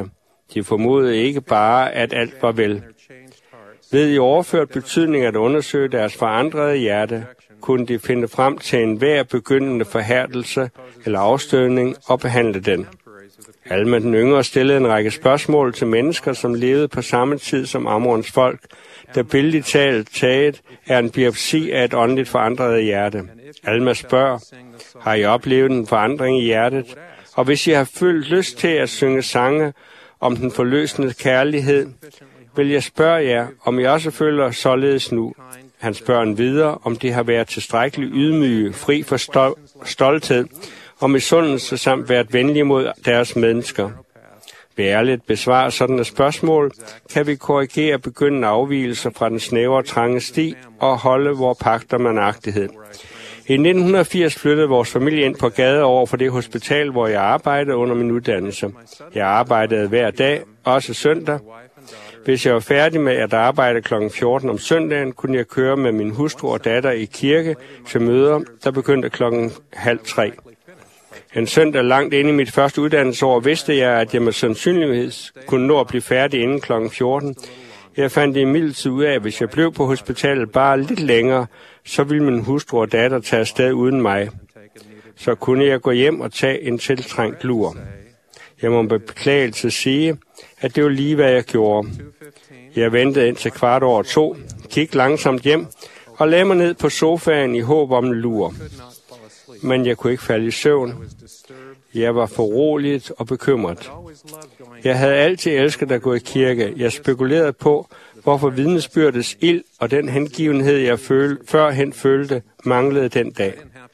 Speaker 4: De formodede ikke bare, at alt var vel. Ved i overført betydning at undersøge deres forandrede hjerte, kunne de finde frem til enhver begyndende forhærdelse eller afstødning og behandle den. Alma den yngre stillede en række spørgsmål til mennesker, som levede på samme tid som Amorens folk, der billedligt talt taget er en biopsi af et åndeligt forandret hjerte. Alma spørger, har I oplevet en forandring i hjertet? Og hvis I har følt lyst til at synge sange om den forløsende kærlighed, vil jeg spørge jer, om I også føler således nu. Han spørger en videre, om de har været tilstrækkeligt ydmyge, fri for stolthed, og misundelse samt været venlige mod deres mennesker. Ved ærligt besvare sådanne spørgsmål, kan vi korrigere begyndende afvigelser fra den snævre trange sti og holde vores pagter med nøjagtighed. I 1980 flyttede vores familie ind på gade over for det hospital, hvor jeg arbejdede under min uddannelse. Jeg arbejdede hver dag, også søndag. Hvis jeg var færdig med at arbejde kl. 14 om søndagen, kunne jeg køre med min hustru og datter i kirke til møder, der begyndte kl. 2:30. En søndag langt inde i mit første uddannelsesår vidste jeg, at jeg med sandsynlighed kunne nå at blive færdig inden kl. 14. Jeg fandt det imidlertid ud af, at hvis jeg blev på hospitalet bare lidt længere, så ville min hustru og datter tage afsted uden mig. Så kunne jeg gå hjem og tage en tiltrængt lur. Jeg må med beklagelse sige, at det var lige, hvad jeg gjorde. Jeg ventede indtil 2:15, gik langsomt hjem og lagde mig ned på sofaen i håb om en lur. Men jeg kunne ikke falde i søvn. Jeg var foruroliget og bekymret. Jeg havde altid elsket at gå i kirke. Jeg spekulerede på, hvorfor vidnesbyrdets ild og den hengivenhed, jeg førhen følte, manglede den dag.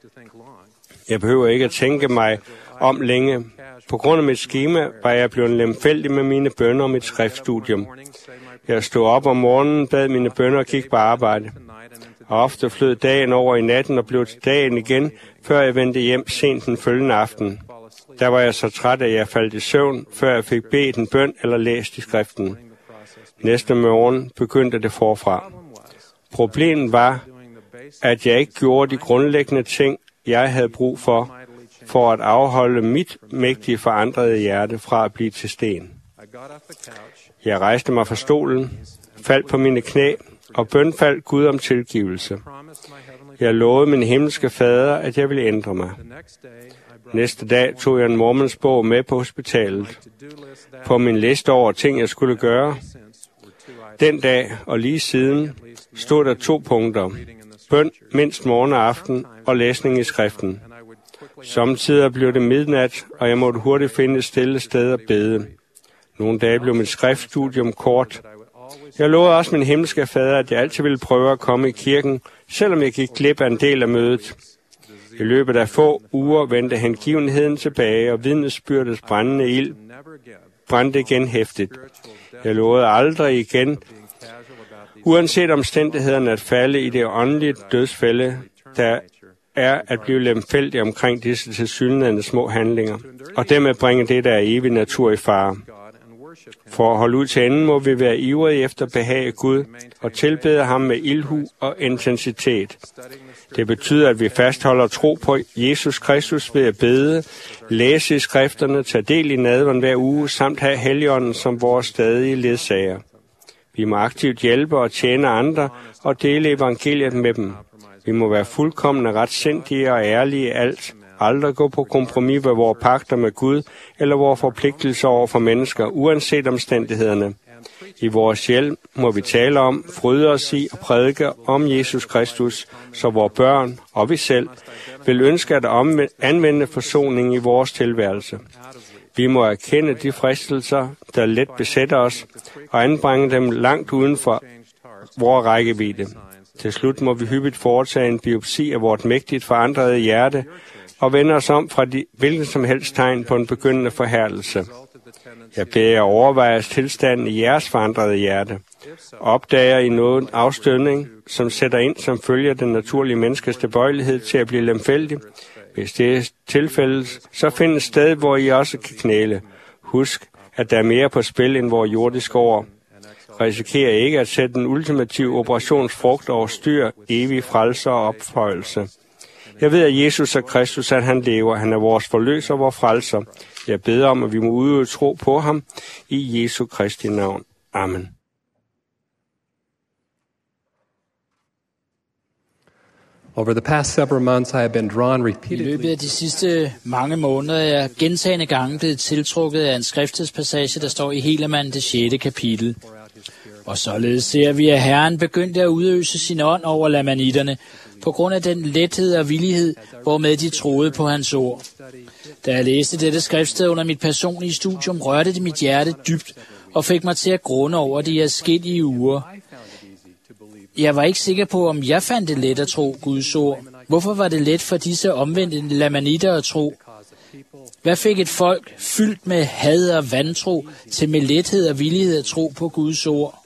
Speaker 4: Jeg behøver ikke at tænke mig om længe. På grund af mit skema var jeg blevet lemfældig med mine bønner og mit skriftstudium. Jeg stod op om morgenen, bad mine bønner og gik på arbejde. Og ofte flød dagen over i natten og blev til dagen igen, før jeg vendte hjem sent den følgende aften. Der var jeg så træt, at jeg faldt i søvn, før jeg fik bedt en bøn eller læst i skriften. Næste morgen begyndte det forfra. Problemet var, at jeg ikke gjorde de grundlæggende ting, jeg havde brug for at afholde mit mægtige forandrede hjerte fra at blive til sten. Jeg rejste mig fra stolen, faldt på mine knæ og bønfaldt Gud om tilgivelse. Jeg lovede min himmelske fader, at jeg ville ændre mig. Næste dag tog jeg en mormonsbog med på hospitalet. På min liste over ting, jeg skulle gøre. Den dag og lige siden stod der 2 punkter. Bøn mindst morgen og aften og læsning i skriften. Samtidig blev det midnat, og jeg måtte hurtigt finde et stille sted at bede. Nogle dage blev mit skriftstudium kort. Jeg lovede også min himmelske fader, at jeg altid ville prøve at komme i kirken, selvom jeg gik glip af en del af mødet. I løbet af få uger vendte hengivenheden tilbage, og vidnesbyrdets brændende ild brændte igen hæftigt. Jeg lovede aldrig igen, uanset omstændighederne, at falde i det åndelige dødsfælde, der er at blive lemfældig omkring disse tilsyneladende små handlinger, og dermed bringe det, der er evig natur i fare. For at holde ud til enden må vi være ivrige efter at behage Gud og tilbede ham med ildhu og intensitet. Det betyder, at vi fastholder tro på Jesus Kristus ved at bede, læse i skrifterne, tage del i nadveren hver uge, samt have Helligånden som vores stadige ledsager. Vi må aktivt hjælpe og tjene andre og dele evangeliet med dem. Vi må være fuldkomne retsindige og ærlige i alt. Aldrig gå på kompromis med vores pagter med Gud eller vores forpligtelser over for mennesker, uanset omstændighederne. I vores hjem må vi tale om, fryde os i og prædike om Jesus Kristus, så vores børn og vi selv vil ønske at anvende forsoning i vores tilværelse. Vi må erkende de fristelser, der let besætter os, og anbringe dem langt uden for vores rækkevidde. Til slut må vi hyppigt foretage en biopsi af vores mægtigt forandrede hjerte, og vende os om fra hvilken som helst tegn på en begyndende forhærdelse. Jeg beder jer overveje tilstanden i jeres forandrede hjerte. Opdager I noget afstødning, som sætter ind som følger den naturlige menneskes tilbøjelighed til at blive lemfældig? Hvis det er tilfældet, så find et sted, hvor I også kan knæle. Husk, at der er mere på spil end vores jordiske år. Risikerer ikke at sætte den ultimative operationsfrugt over styr, evig frelse og opføjelse. Jeg ved, at Jesus er Kristus, at han lever. Han er vores forløser og vores frelser. Jeg beder om, at vi må udøve tro på ham i Jesu Kristi navn. Amen.
Speaker 10: Over the past several months, I have been drawn
Speaker 5: I
Speaker 10: repeatedly.
Speaker 5: løbet af de sidste mange måneder er jeg gentagne gange blevet tiltrukket af en skriftstedspassage, der står i Helaman, det 6. kapitel. Og således ser vi, at Herren begyndte at udøse sin ånd over lamanitterne, på grund af den lethed og villighed, hvormed de troede på hans ord. Da jeg læste dette skriftsted under mit personlige studium, rørte det mit hjerte dybt og fik mig til at grunde over det i adskillige uger. Jeg var ikke sikker på, om jeg fandt det let at tro Guds ord. Hvorfor var det let for disse omvendte lamanitter at tro? Hvad fik et folk fyldt med had og vantro til med lethed og villighed at tro på Guds ord?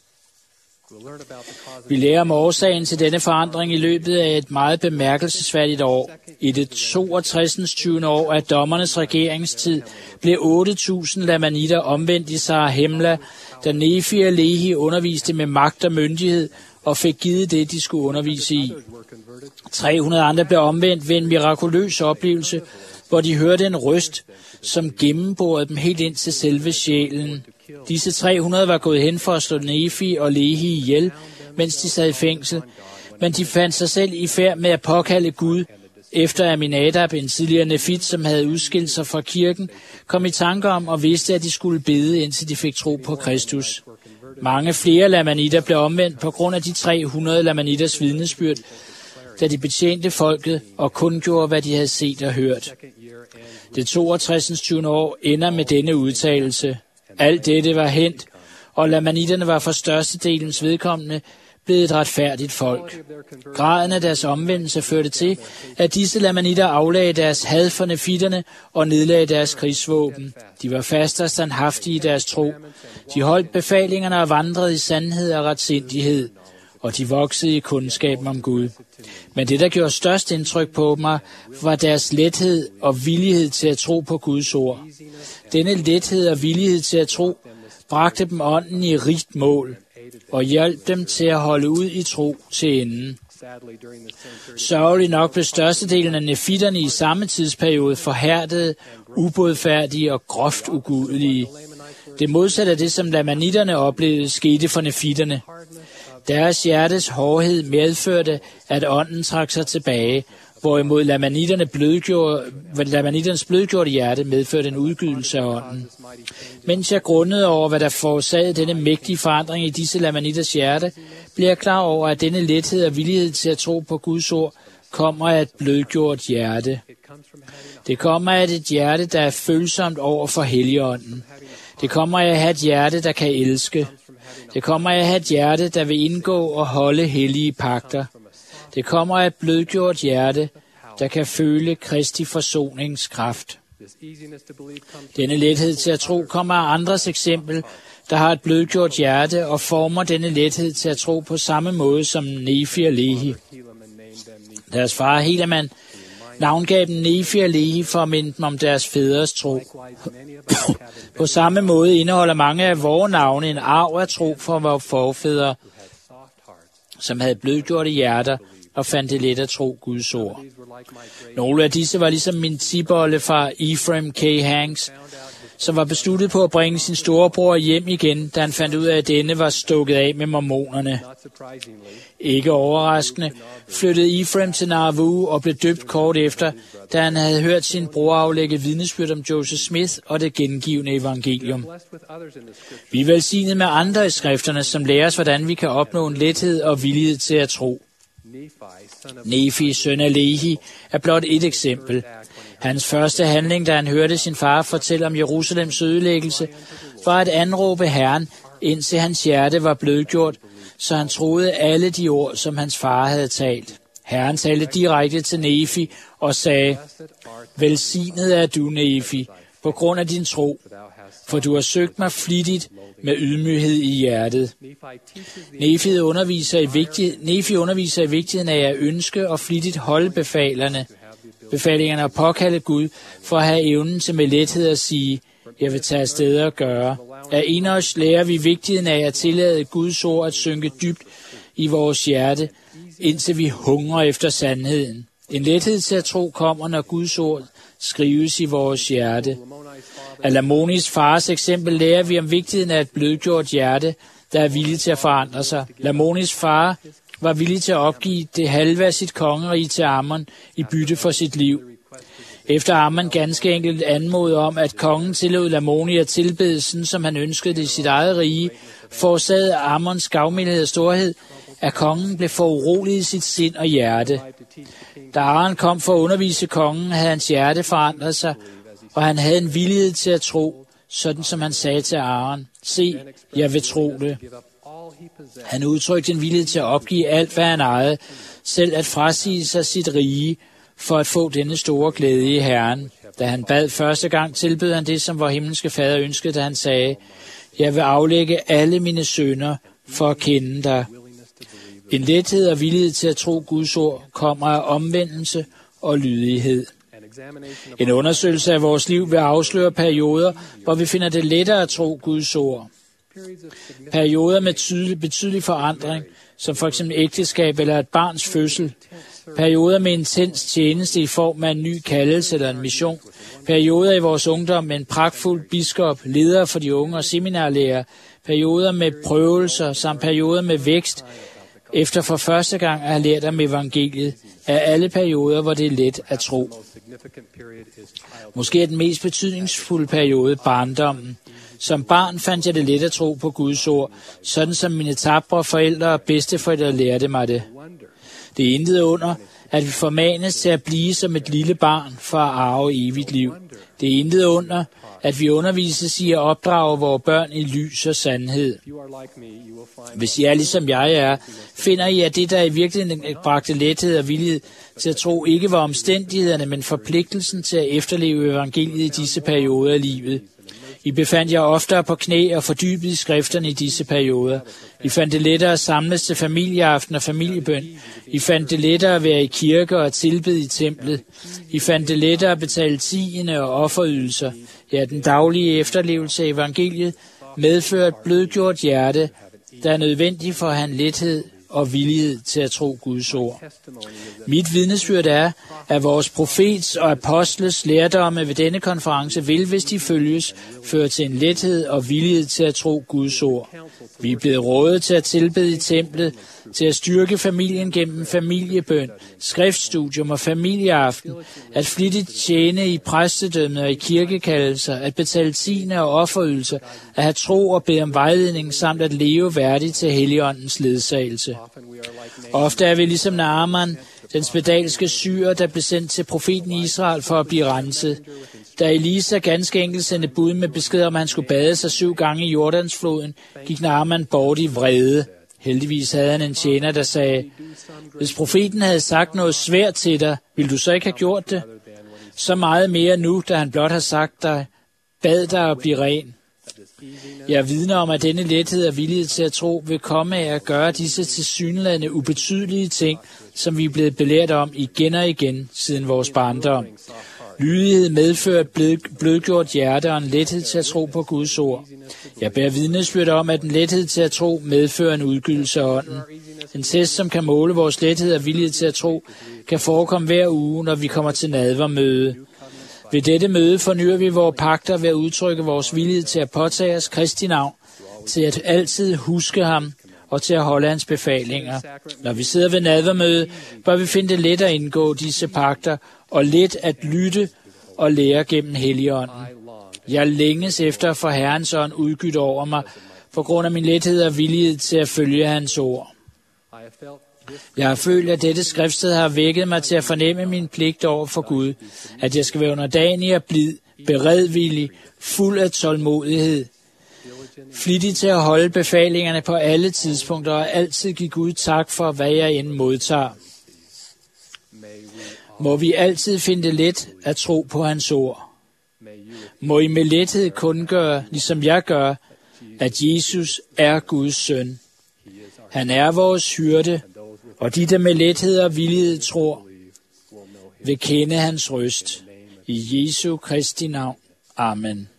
Speaker 5: Vi lærer om årsagen til denne forandring i løbet af et meget bemærkelsesværdigt år. I det 62. 20. år af dommernes regeringstid blev 8.000 lamanitter omvendt i Sarahemla, da Nefi og Lehi underviste med magt og myndighed og fik givet det, de skulle undervise i. 300 andre blev omvendt ved en mirakuløs oplevelse, hvor de hørte en røst, som gennemborede dem helt ind til selve sjælen. Disse 300 var gået hen for at slå Nefi og Lehi ihjel, mens de sad i fængsel, men de fandt sig selv i færd med at påkalde Gud, efter Aminadab, en tidligere nefit, som havde udskilt sig fra kirken, kom i tanker om og vidste, at de skulle bede, indtil de fik tro på Kristus. Mange flere lamanitter blev omvendt på grund af de 300 lamanitters vidnesbyrd, da de betjente folket og kun gjorde, hvad de havde set og hørt. Det 62. 20. år ender med denne udtalelse. Alt dette var hændt, og lamanitterne var for størstedelens vedkommende blevet et retfærdigt folk. Graden af deres omvendelse førte til, at disse lamanitter aflagde deres had for nefitterne og nedlagde deres krigsvåben. De var faste og standhaftige i deres tro. De holdt befalingerne og vandrede i sandhed og retsindighed, og de voksede i kundskaben om Gud. Men det, der gjorde størst indtryk på mig, var deres lethed og villighed til at tro på Guds ord. Denne lethed og villighed til at tro bragte dem ånden i rigt mål og hjalp dem til at holde ud i tro til enden. Sørgeligt nok blev størstedelen af nefitterne i samme tidsperiode forhærdede, ubådfærdige og groft ugudelige. Det modsatte af det, som lamanitterne oplevede, skete for nefitterne. Deres hjertes hårdhed medførte, at ånden trak sig tilbage, hvorimod lamanitternes blødgjorte hjerte medførte en udgydelse af ånden. Mens jeg grundede over, hvad der forårsagede denne mægtige forandring i disse lamanitters hjerte, blev jeg klar over, at denne lethed og villighed til at tro på Guds ord kommer af et blødgjort hjerte. Det kommer af et hjerte, der er følsomt over for Helligånden. Det kommer af at have et hjerte, der kan elske. Det kommer af at have et hjerte, der vil indgå og holde hellige pagter. Det kommer af et blødgjort hjerte, der kan føle Kristi forsoningskraft. Denne lethed til at tro kommer af andres eksempel, der har et blødgjort hjerte og former denne lethed til at tro på samme måde som Nefi og Lehi. Deres far Helaman navngav dem Nefi og Lehi for at minde dem om deres fædres tro. På samme måde indeholder mange af vores navne en arv af tro fra vores forfædre, som havde blødgjorte hjerter og fandt det let at tro Guds ord. Nogle af disse var ligesom min tibolle fra Ephraim K. Hanks, som var besluttet på at bringe sin storebror hjem igen, da han fandt ud af, at denne var stukket af med mormonerne. Ikke overraskende flyttede Ephraim til Nauvoo og blev døbt kort efter, da han havde hørt sin bror aflægge vidnesbyrd om Joseph Smith og det gengivne evangelium. Vi er velsignet med andre i skrifterne, som lærer os, hvordan vi kan opnå en lethed og villighed til at tro. Nefi, søn af Lehi, er blot et eksempel. Hans første handling, da han hørte sin far fortælle om Jerusalems ødelæggelse, var at anråbe Herren, indtil hans hjerte var blødgjort, så han troede alle de ord, som hans far havde talt. Herren talte direkte til Nefi og sagde, velsignet er du, Nefi, på grund af din tro, for du har søgt mig flittigt med ydmyghed i hjertet. Nefi underviser i vigtigheden af at ønske og flittigt holde befalingerne og påkalde Gud for at have evnen til med lethed at sige, jeg vil tage afsted og gøre. Af Enos lærer vi vigtigheden af at tillade Guds ord at synke dybt i vores hjerte, indtil vi hungrer efter sandheden. En lethed til at tro kommer, når Guds ord skrives i vores hjerte. Af Lamonis fars eksempel lærer vi om vigtigheden af et blødgjort hjerte, der er villig til at forandre sig. Lamonis far var villig til at opgive det halve af sit kongerige til Ammon i bytte for sit liv. Efter Ammon ganske enkelt anmodede om, at kongen tillod Lamoni at tilbede sådan, som han ønskede det i sit eget rige, forårsagede Ammons gavmildhed og storhed, at kongen blev for urolig i sit sind og hjerte. Da Aaron kom for at undervise kongen, havde hans hjerte forandret sig, og han havde en villighed til at tro, sådan som han sagde til Aaron: se, jeg vil tro det. Han udtrykte en villighed til at opgive alt, hvad han ejede, selv at frasige sig sit rige, for at få denne store glæde i Herren. Da han bad første gang, tilbød han det, som vor himmelske fader ønskede, da han sagde: jeg vil aflægge alle mine synder for at kende dig. En lethed og villighed til at tro Guds ord kommer af omvendelse og lydighed. En undersøgelse af vores liv vil afsløre perioder, hvor vi finder det lettere at tro Guds ord. Perioder med betydelig forandring, som for eksempel ægteskab eller et barns fødsel. Perioder med intens tjeneste i form af en ny kaldelse eller en mission. Perioder i vores ungdom med en pragtfuld biskop, leder for de unge og seminarlærer. Perioder med prøvelser samt perioder med vækst, efter for første gang at have lært om evangeliet, er alle perioder, hvor det er let at tro. Måske er den mest betydningsfulde periode barndommen. Som barn fandt jeg det let at tro på Guds ord, sådan som mine tapre forældre og bedsteforældre lærte mig det. Det er intet under, at vi formanes til at blive som et lille barn for at arve evigt liv. Det er intet under, at vi undervises i at opdrage vores børn i lys og sandhed. Hvis I er ligesom jeg er, finder I, at det, der i virkeligheden bragte lethed og villighed til at tro, ikke var omstændighederne, men forpligtelsen til at efterleve evangeliet i disse perioder af livet. I befandt jer oftere på knæ og fordybet i skrifterne i disse perioder. I fandt det lettere at samles til familieaften og familiebøn. I fandt det lettere at være i kirke og tilbede i templet. I fandt det lettere at betale tiende og offerydelser. Ja, den daglige efterlevelse af evangeliet medfører et blødgjort hjerte, der er nødvendig for at have en lethed og villighed til at tro Guds ord. Mit vidnesbyrd er, at vores profets og apostles lærdomme ved denne konference vil, hvis de følges, føre til en lethed og villighed til at tro Guds ord. Vi er blevet rådet til at tilbede i templet, til at styrke familien gennem familiebøn, skriftstudium og familieaften, at flittigt tjene i præstedømmet og i kirkekaldelser, at betale tiende og offerydelser, at have tro og bede om vejledning, samt at leve værdigt til Helligåndens ledsagelse. Ofte er vi ligesom Naaman, den spedalske syrer, der blev sendt til profeten Israel for at blive renset. Da Elisa ganske enkelt sendte bud med besked om, at han skulle bade sig 7 gange i Jordansfloden, gik Naaman bort i vrede. Heldigvis havde han en tjener, der sagde: hvis profeten havde sagt noget svært til dig, ville du så ikke have gjort det? Så meget mere nu, da han blot har sagt dig: bad dig at blive ren. Jeg vidner om, at denne lethed og villighed til at tro vil komme af at gøre disse tilsyneladende ubetydelige ting, som vi er blevet belært om igen og igen siden vores barndom. Lydighed medfører et blødgjort hjerte og en lethed til at tro på Guds ord. Jeg bærer vidnesbyrd om, at en lethed til at tro medfører en udgydelse af ånden. En test, som kan måle vores lethed og villighed til at tro, kan forekomme hver uge, når vi kommer til nadvermøde. Ved dette møde fornyer vi vores pagter ved at udtrykke vores villighed til at påtage os Kristi navn, til at altid huske ham og til at holde hans befalinger. Når vi sidder ved nadvermøde, bør vi finde det let at indgå disse pagter og let at lytte og lære gennem Helligånden. Jeg længes efter for Herrens ånd udgydt over mig, på grund af min lethed og villighed til at følge hans ord. Jeg har følt, at dette skriftsted har vækket mig til at fornemme min pligt over for Gud, at jeg skal være underdanig og blid, beredvillig, fuld af tålmodighed, flittig til at holde befalingerne på alle tidspunkter og altid give Gud tak for, hvad jeg end modtager. Må vi altid finde det let at tro på hans ord. Må I med lethed kundgøre, ligesom jeg gør, at Jesus er Guds søn. Han er vores hyrde, og de, der med lethed og villighed tror, vil kende hans røst. I Jesu Kristi navn. Amen.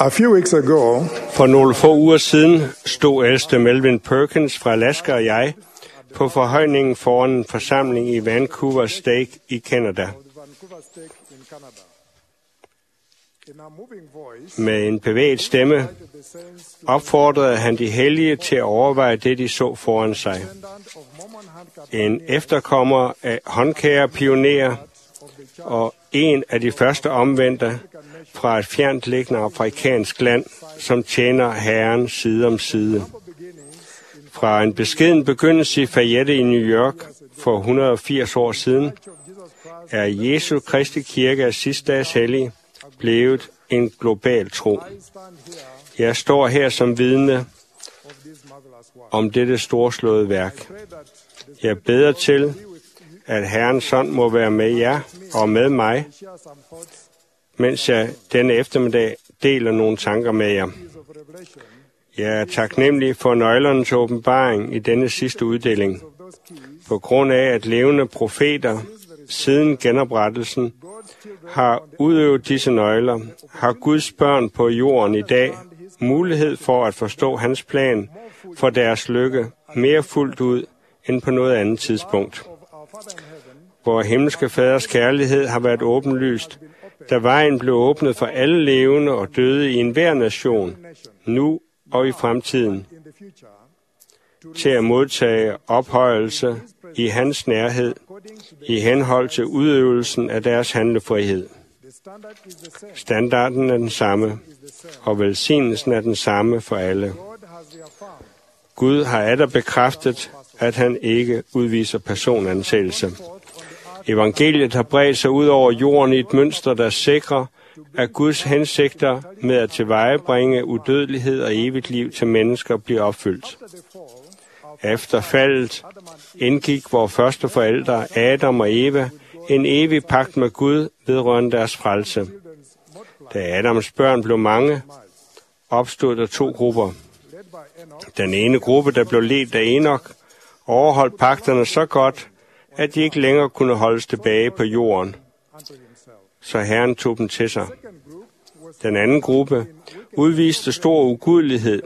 Speaker 11: A few weeks ago,
Speaker 4: For nogle få uger siden stod ældste Melvin Perkins fra Alaska og jeg på forhøjningen foran en forsamling i Vancouver Stake i Canada. Med en bevæget stemme opfordrede han de hellige til at overveje det, de så foran sig. En efterkommer af håndkærepionerer og en af de første omvendte fra et fjernt liggende afrikansk land, som tjener Herren side om side. Fra en beskeden begyndelse i Fayette i New York for 180 år siden, er Jesu Kristi Kirke af sidste dages hellige blevet en global tro. Jeg står her som vidne om dette storslåede værk. Jeg beder til, at Herrens ånd må være med jer og med mig, mens jeg denne eftermiddag deler nogle tanker med jer. Jeg er taknemmelig for nøglerne til åbenbaring i denne sidste uddeling. På grund af, at levende profeter siden genoprettelsen har udøvet disse nøgler, har Guds børn på jorden i dag mulighed for at forstå hans plan for deres lykke mere fuldt ud end på noget andet tidspunkt. Vor himmelske faders kærlighed har været åbenlyst, da vejen blev åbnet for alle levende og døde i enhver nation, nu og i fremtiden, til at modtage ophøjelse i hans nærhed i henhold til udøvelsen af deres handlefrihed. Standarden er den samme, og velsignelsen er den samme for alle. Gud har atter bekræftet, at han ikke udviser personansættelse. Evangeliet har bredt sig ud over jorden i et mønster, der sikrer, at Guds hensigter med at tilvejebringe udødelighed og evigt liv til mennesker bliver opfyldt. Efter faldet indgik vores første forældre, Adam og Eva, en evig pagt med Gud vedrørende deres frelse. Da Adams børn blev mange, opstod der to grupper. Den ene gruppe, der blev ledt af Enok, overholdt pagterne så godt, at de ikke længere kunne holdes tilbage på jorden, så Herren tog dem til sig. Den anden gruppe udviste stor ugudelighed.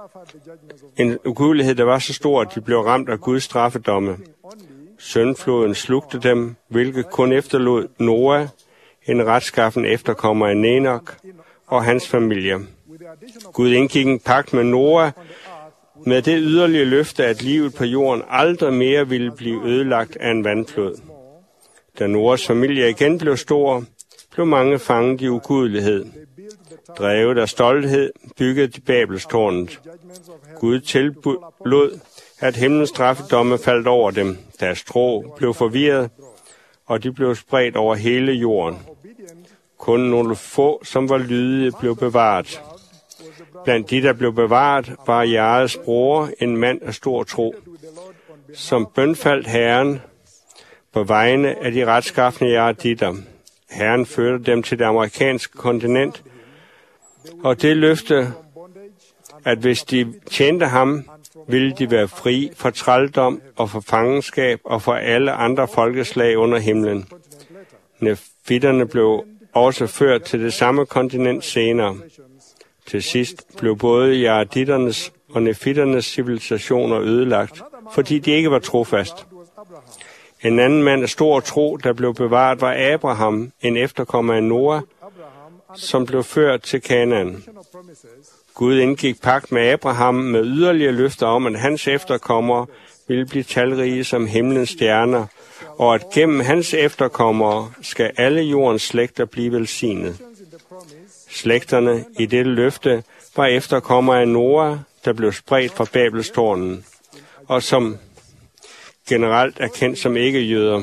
Speaker 4: En ugudelighed, der var så stor, at de blev ramt af Guds straffedomme. Syndfloden slugte dem, hvilket kun efterlod Noah, en retskaffen efterkommer af Enok og hans familie. Gud indgik en pagt med Noah med det yderligere løfte, at livet på jorden aldrig mere ville blive ødelagt af en vandflod. Da Noahs familie igen blev stor, blev mange fanget i ugudelighed. Drevet af stolthed byggede de Babelstårnet. Gud tilbød, at himlens straffedomme faldt over dem. Deres tro blev forvirret, og de blev spredt over hele jorden. Kun nogle få, som var lydige, blev bevaret. Blandt de, der blev bevaret, var Jares bror, en mand af stor tro, som bønfaldt Herren på vegne af de retskaffende jareditter. Herren førte dem til det amerikanske kontinent, og det løfte, at hvis de tjente ham, ville de være fri for trældom og for fangenskab og for alle andre folkeslag under himlen. Nefitterne blev også ført til det samme kontinent senere. Til sidst blev både jareditternes og nefitternes civilisationer ødelagt, fordi de ikke var trofast. En anden mand af stor tro, der blev bevaret, var Abraham, en efterkommer af Noah, som blev ført til Kanaan. Gud indgik pagt med Abraham med yderligere løfter om, at hans efterkommere ville blive talrige som himlens stjerner, og at gennem hans efterkommere skal alle jordens slægter blive velsignet. Slægterne i dette løfte var efterkommere af Noah, der blev spredt fra Babelstårnen, og som generelt er kendt som ikke-jøder.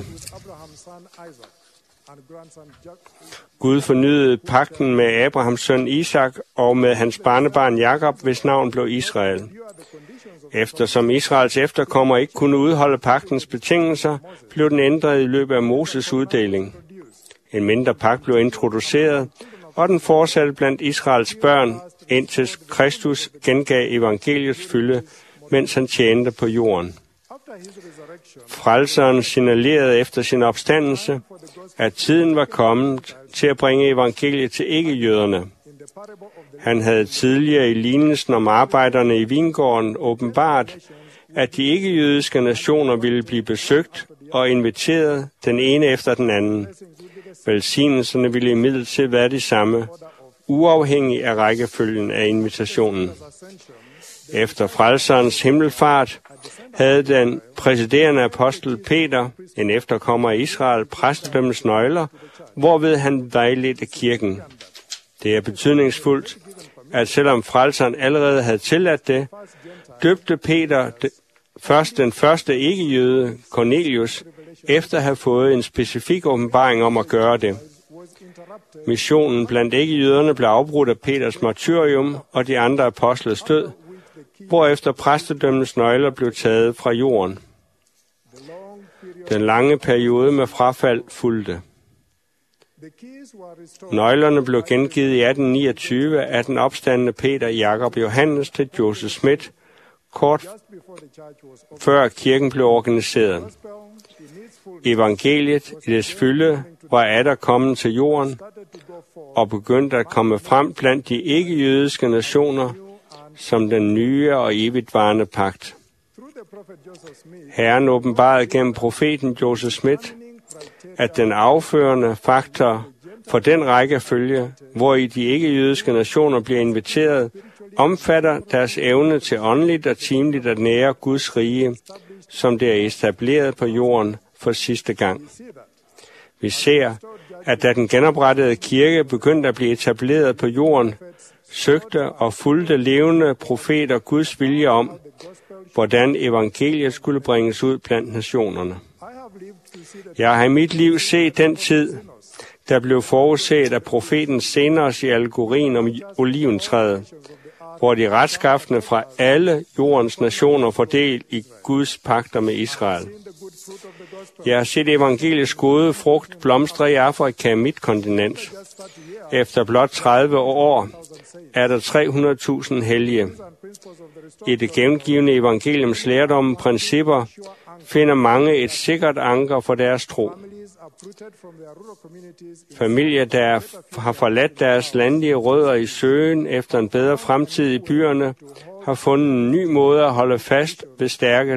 Speaker 4: Gud fornyede pagten med Abrahams søn Isak og med hans barnebarn Jakob, hvis navn blev Israel. Eftersom Israels efterkommere ikke kunne udholde pagtens betingelser, blev den ændret i løbet af Moses uddeling. En mindre pagt blev introduceret, og den fortsatte blandt Israels børn, indtil Kristus gengav evangeliets fylde, mens han tjente på jorden. Frelseren signalerede efter sin opstandelse, at tiden var kommet til at bringe evangeliet til ikke-jøderne. Han havde tidligere i lignelsen om arbejderne i vingården åbenbart, at de ikke-jødiske nationer ville blive besøgt og inviteret den ene efter den anden. Velsignelserne ville imidlertid være de samme, uafhængig af rækkefølgen af invitationen. Efter frelserens himmelfart havde den præsiderende apostel Peter, en efterkommer af Israel, præstedømmets nøgler, hvorved han vejledte kirken. Det er betydningsfuldt, at selvom frelseren allerede havde tilladt det, døbte Peter først den første ikke-jøde, Cornelius, efter at have fået en specifik åbenbaring om at gøre det. Missionen blandt ikke-jøderne blev afbrudt af Peters martyrium og de andre apostles død, hvorefter præstedømmens nøgler blev taget fra jorden. Den lange periode med frafald fulgte. Nøglerne blev gengivet i 1829 af den opstandne Peter Jakob Johannes til Joseph Smith, kort før kirken blev organiseret. Evangeliet i dets fylde var atter kommet til jorden og begyndte at komme frem blandt de ikke-jødiske nationer som den nye og evigtvarende pagt. Herren åbenbarede gennem profeten Joseph Smith, at den afførende faktor for den rækkefølge, hvori de ikke-jødiske nationer bliver inviteret, omfatter deres evne til åndeligt og timeligt at nære Guds rige, som det er etableret på jorden for sidste gang. Vi ser, at da den genoprettede kirke begyndte at blive etableret på jorden, søgte og fulgte levende profeter Guds vilje om, hvordan evangeliet skulle bringes ud blandt nationerne. Jeg har i mit liv set den tid, der blev forudset af profeten senere i allegorien om oliventræet, hvor de retskaffende fra alle jordens nationer får del i Guds pagter med Israel. Jeg har set evangeliets gode frugt blomstre i Afrika, mit kontinent. Efter blot 30 år er der 300.000 hellige. I det gengivende evangeliums lærdom principper finder mange et sikkert anker for deres tro. Familier, der har forladt deres landlige rødder i søgen efter en bedre fremtid i byerne, har fundet en ny måde at holde fast ved stærke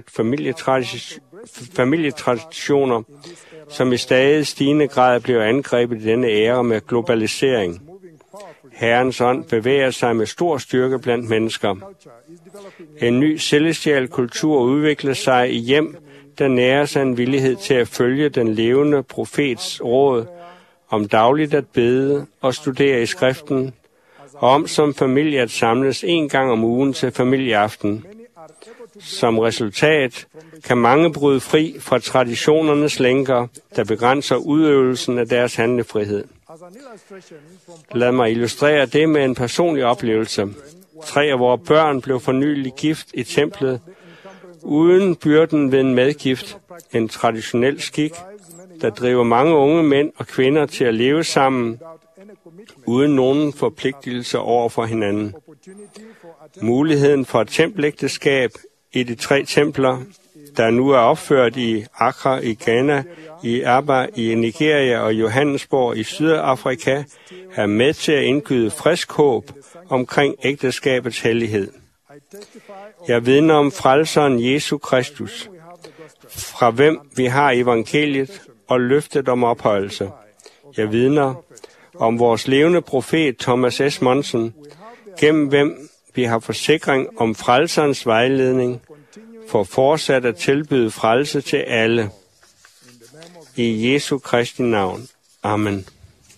Speaker 4: familietraditioner, som i stadig stigende grad bliver angrebet i denne æra med globalisering. Herrens ånd bevæger sig med stor styrke blandt mennesker. En ny celestial kultur udvikler sig i hjem, der nærer sig en villighed til at følge den levende profets råd om dagligt at bede og studere i skriften, og om som familie at samles en gang om ugen til familieaften. Som resultat kan mange bryde fri fra traditionernes lænker, der begrænser udøvelsen af deres handlefrihed. Lad mig illustrere det med en personlig oplevelse. 3 af vores børn blev for nylig gift i templet, uden byrden ved en medgift, en traditionel skik, der driver mange unge mænd og kvinder til at leve sammen, uden nogen forpligtelser over for hinanden. Muligheden for et tempelægteskab i de 3 templer, der nu er opført i Accra i Ghana, i Aba i Nigeria og Johannesborg i Sydafrika, er med til at indgyde frisk håb omkring ægteskabets hellighed. Jeg vidner om frelseren Jesu Kristus, fra hvem vi har evangeliet og løftet om ophøjelse. Jeg vidner om vores levende profet Thomas S. Monson, gennem hvem vi har forsikring om frelserens vejledning, for fortsat at tilbyde frelse til alle. I Jesu Kristi navn. Amen.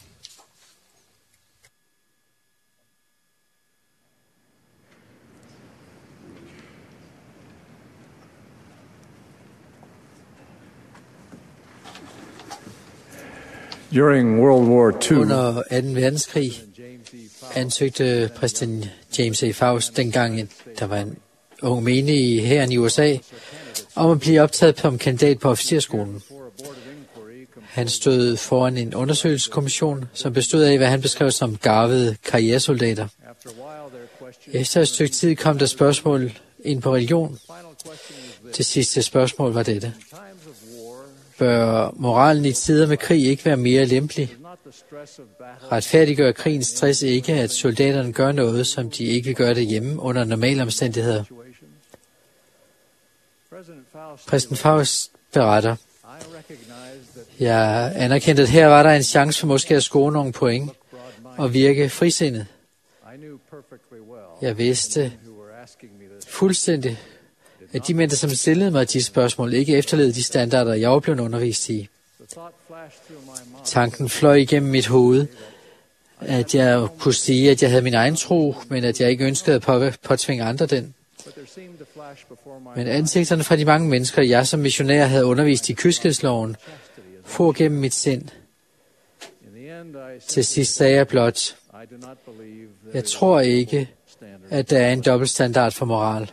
Speaker 1: During World War II,
Speaker 2: Under 2. verdenskrig ansøgte præsident James A. Faust, dengang der var en ung menig i hæren i USA, om at blive optaget som kandidat på officerskolen. Han stod foran en undersøgelseskommission, som bestod af, hvad han beskrev som garvede karrieresoldater. Efter et stykke tid kom der spørgsmål ind på religion. Det sidste spørgsmål var dette: bør moralen i tider med krig ikke være mere lempelig? Retfærdiggør krigens stress ikke, at soldaterne gør noget, som de ikke gør derhjemme under normale omstændigheder. Præsident Faust beretter, jeg anerkendte, at her var der en chance for måske at score nogle point og virke frisindet. Jeg vidste fuldstændig, at de mænd, som stillede mig de spørgsmål, ikke efterlevede de standarder, jeg var blevet undervist i. Tanken fløj igennem mit hoved, at jeg kunne sige, at jeg havde min egen tro, men at jeg ikke ønskede at påtvinge andre den. Men ansigterne fra de mange mennesker, jeg som missionær havde undervist i kyskhedsloven, for gennem mit sind. Til sidst sagde jeg blot, jeg tror ikke, at der er en dobbeltstandard for moral.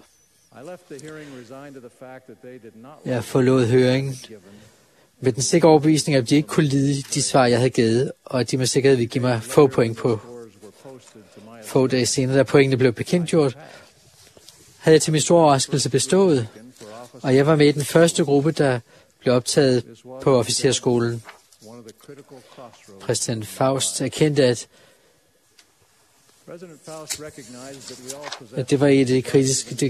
Speaker 2: Jeg forlod høringen med den sikre overbevisning, at de ikke kunne lide de svar, jeg havde givet, og at de med sikkerhed ville give mig få point på. Få dage senere, da pointene blev bekendtgjort, havde jeg til min store overraskelse bestået, og jeg var med i den første gruppe, der blev optaget på officerskolen. Præsident Faust erkendte, at det var et af de kritiske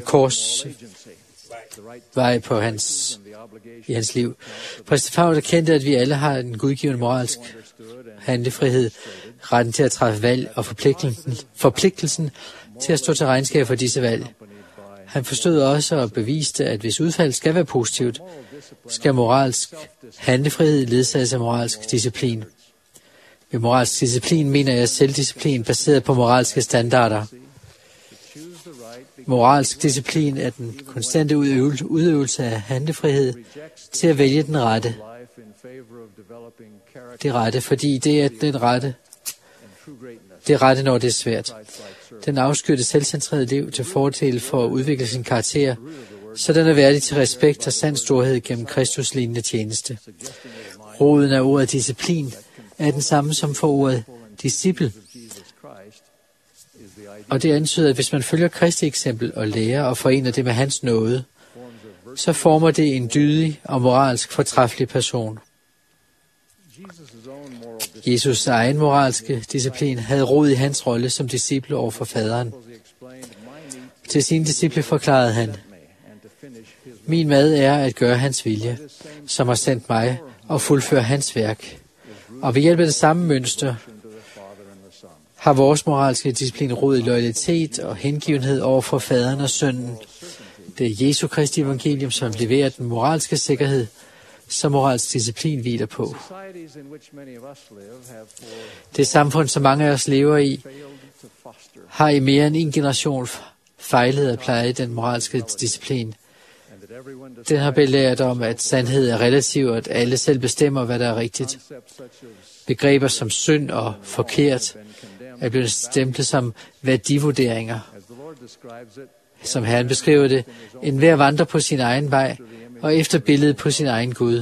Speaker 2: korsvej på i hans liv. Præsident Faust erkendte, at vi alle har en gudgiven moralsk handlefrihed, retten til at træffe valg og forpligtelsen til at stå til regnskab for disse valg. Han forstod også og beviste, at hvis udfaldet skal være positivt, skal moralsk handlefrihed ledsages af moralsk disciplin. Ved moralsk disciplin mener jeg selvdisciplin baseret på moralske standarder. Moralsk disciplin er den konstante udøvelse af handlefrihed til at vælge den rette. Det rette, fordi det er den rette. Det rette, når det er svært. Den afskyrte selvcentrerede liv til fordel for at udvikle sin karakter, så den er værdig til respekt og sand storhed gennem Kristus lignende tjeneste. Roden af ordet disciplin er den samme som for ordet disciple. Og det antyder, at hvis man følger Kristi eksempel og lærer og forener det med hans nåde, så former det en dydig og moralsk fortræffelig person. Jesus' egen moralske disciplin havde rod i hans rolle som disciple over for faderen. Til sine disciple forklarede han, min mad er at gøre hans vilje, som har sendt mig, og fuldføre hans værk. Og ved hjælp af det samme mønster har vores moralske disciplin rod i loyalitet og hengivenhed over for faderen og sønnen. Det er Jesu Kristi evangelium, som leverer den moralske sikkerhed, som moralsk disciplin hviler på. Det samfund, som mange af os lever i, har i mere end en generation fejlet at pleje den moralske disciplin. Den har belært om, at sandhed er relativ, og at alle selv bestemmer, hvad der er rigtigt. Begreber som synd og forkert er blevet stemplet som værdivurderinger. Som Herren beskriver det, enhver vandrer på sin egen vej, og efter billedet på sin egen Gud.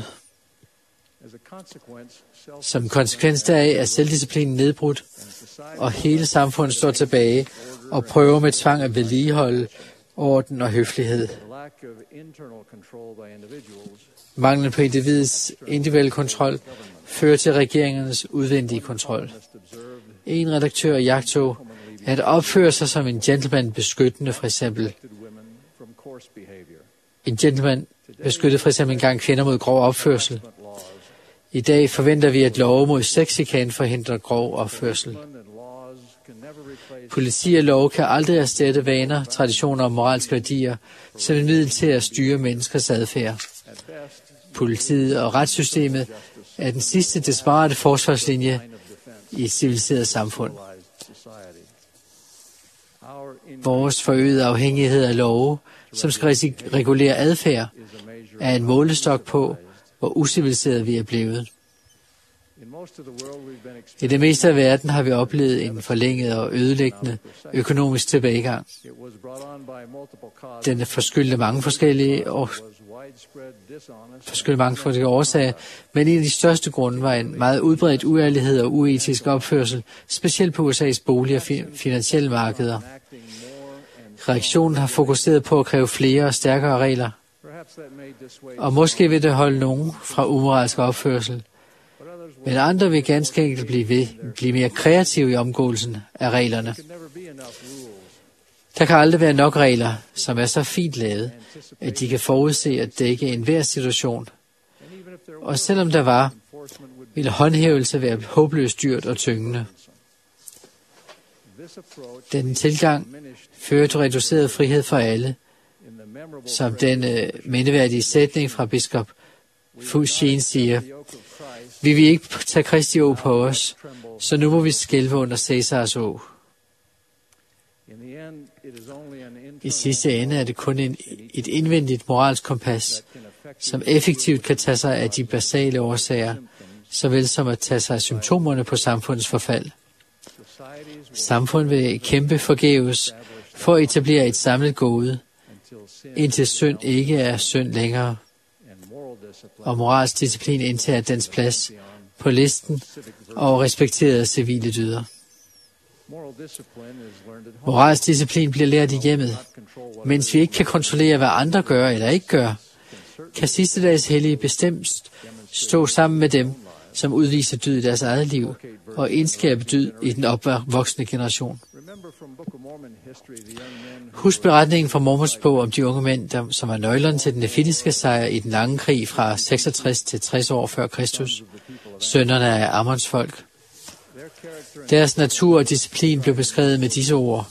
Speaker 2: Som konsekvens deraf er selvdisciplinen nedbrudt, og hele samfundet står tilbage og prøver med tvang at vedligeholde orden og høflighed. Manglen på individets individuelle kontrol fører til regeringernes udvendige kontrol. En redaktør jagtog at opføre sig som en gentleman beskyttende, for eksempel. En gentleman beskyttede for eksempel engang kvinder mod grov opførsel. I dag forventer vi, at love mod sexchikane forhindrer grov opførsel. Politi og lov kan aldrig erstatte vaner, traditioner og moralske værdier som en middel til at styre menneskers adfærd. Politiet og retssystemet er den sidste desperate forsvarslinje i et civiliseret samfund. Vores forøgede afhængighed af love, som skal regulere adfærd, er en målestok på, hvor uciviliseret vi er blevet. I det meste af verden har vi oplevet en forlænget og ødelæggende økonomisk tilbagegang. Den er forskyldt mange forskellige årsager, men en af de største grunde var en meget udbredt uærlighed og uetisk opførsel, specielt på USA's bolig- og finansielle markeder. Reaktionen har fokuseret på at kræve flere og stærkere regler, og måske vil det holde nogen fra umoralsk opførsel, Men andre vil ganske enkelt blive mere kreative i omgåelsen af reglerne. Der kan aldrig være nok regler, som er så fint lavet, at de kan forudse at dække enhver situation. Og selvom der var, ville håndhævelse være håbløst dyrt og tyngende. Den tilgang fører til reduceret frihed for alle, som den mindeværdige sætning fra biskop Fushien siger: vi vil ikke tage Kristi åg på os, så nu må vi skælve under Cæsars åg. I sidste ende er det kun et indvendigt moralsk kompas, som effektivt kan tage sig af de basale årsager, såvel som at tage sig af symptomerne på samfundets forfald. Samfundet vil kæmpe forgæves for at etablere et samlet gode, indtil synd ikke er synd længere, og moralsk disciplin indtager dens plads på listen over respekterede civile dyder. Moralsk disciplin bliver lært i hjemmet. Mens vi ikke kan kontrollere, hvad andre gør eller ikke gør, kan sidste dags hellige bestemt stå sammen med dem, som udviser dyd i deres eget liv og indskærpe dyd i den opvoksende generation. Husk beretningen fra Mormons bog om de unge mænd, som var nøglerne til den nefitiske sejr i den lange krig fra 66 til 60 år før Kristus, sønnerne af Ammons folk. Deres natur og disciplin blev beskrevet med disse ord.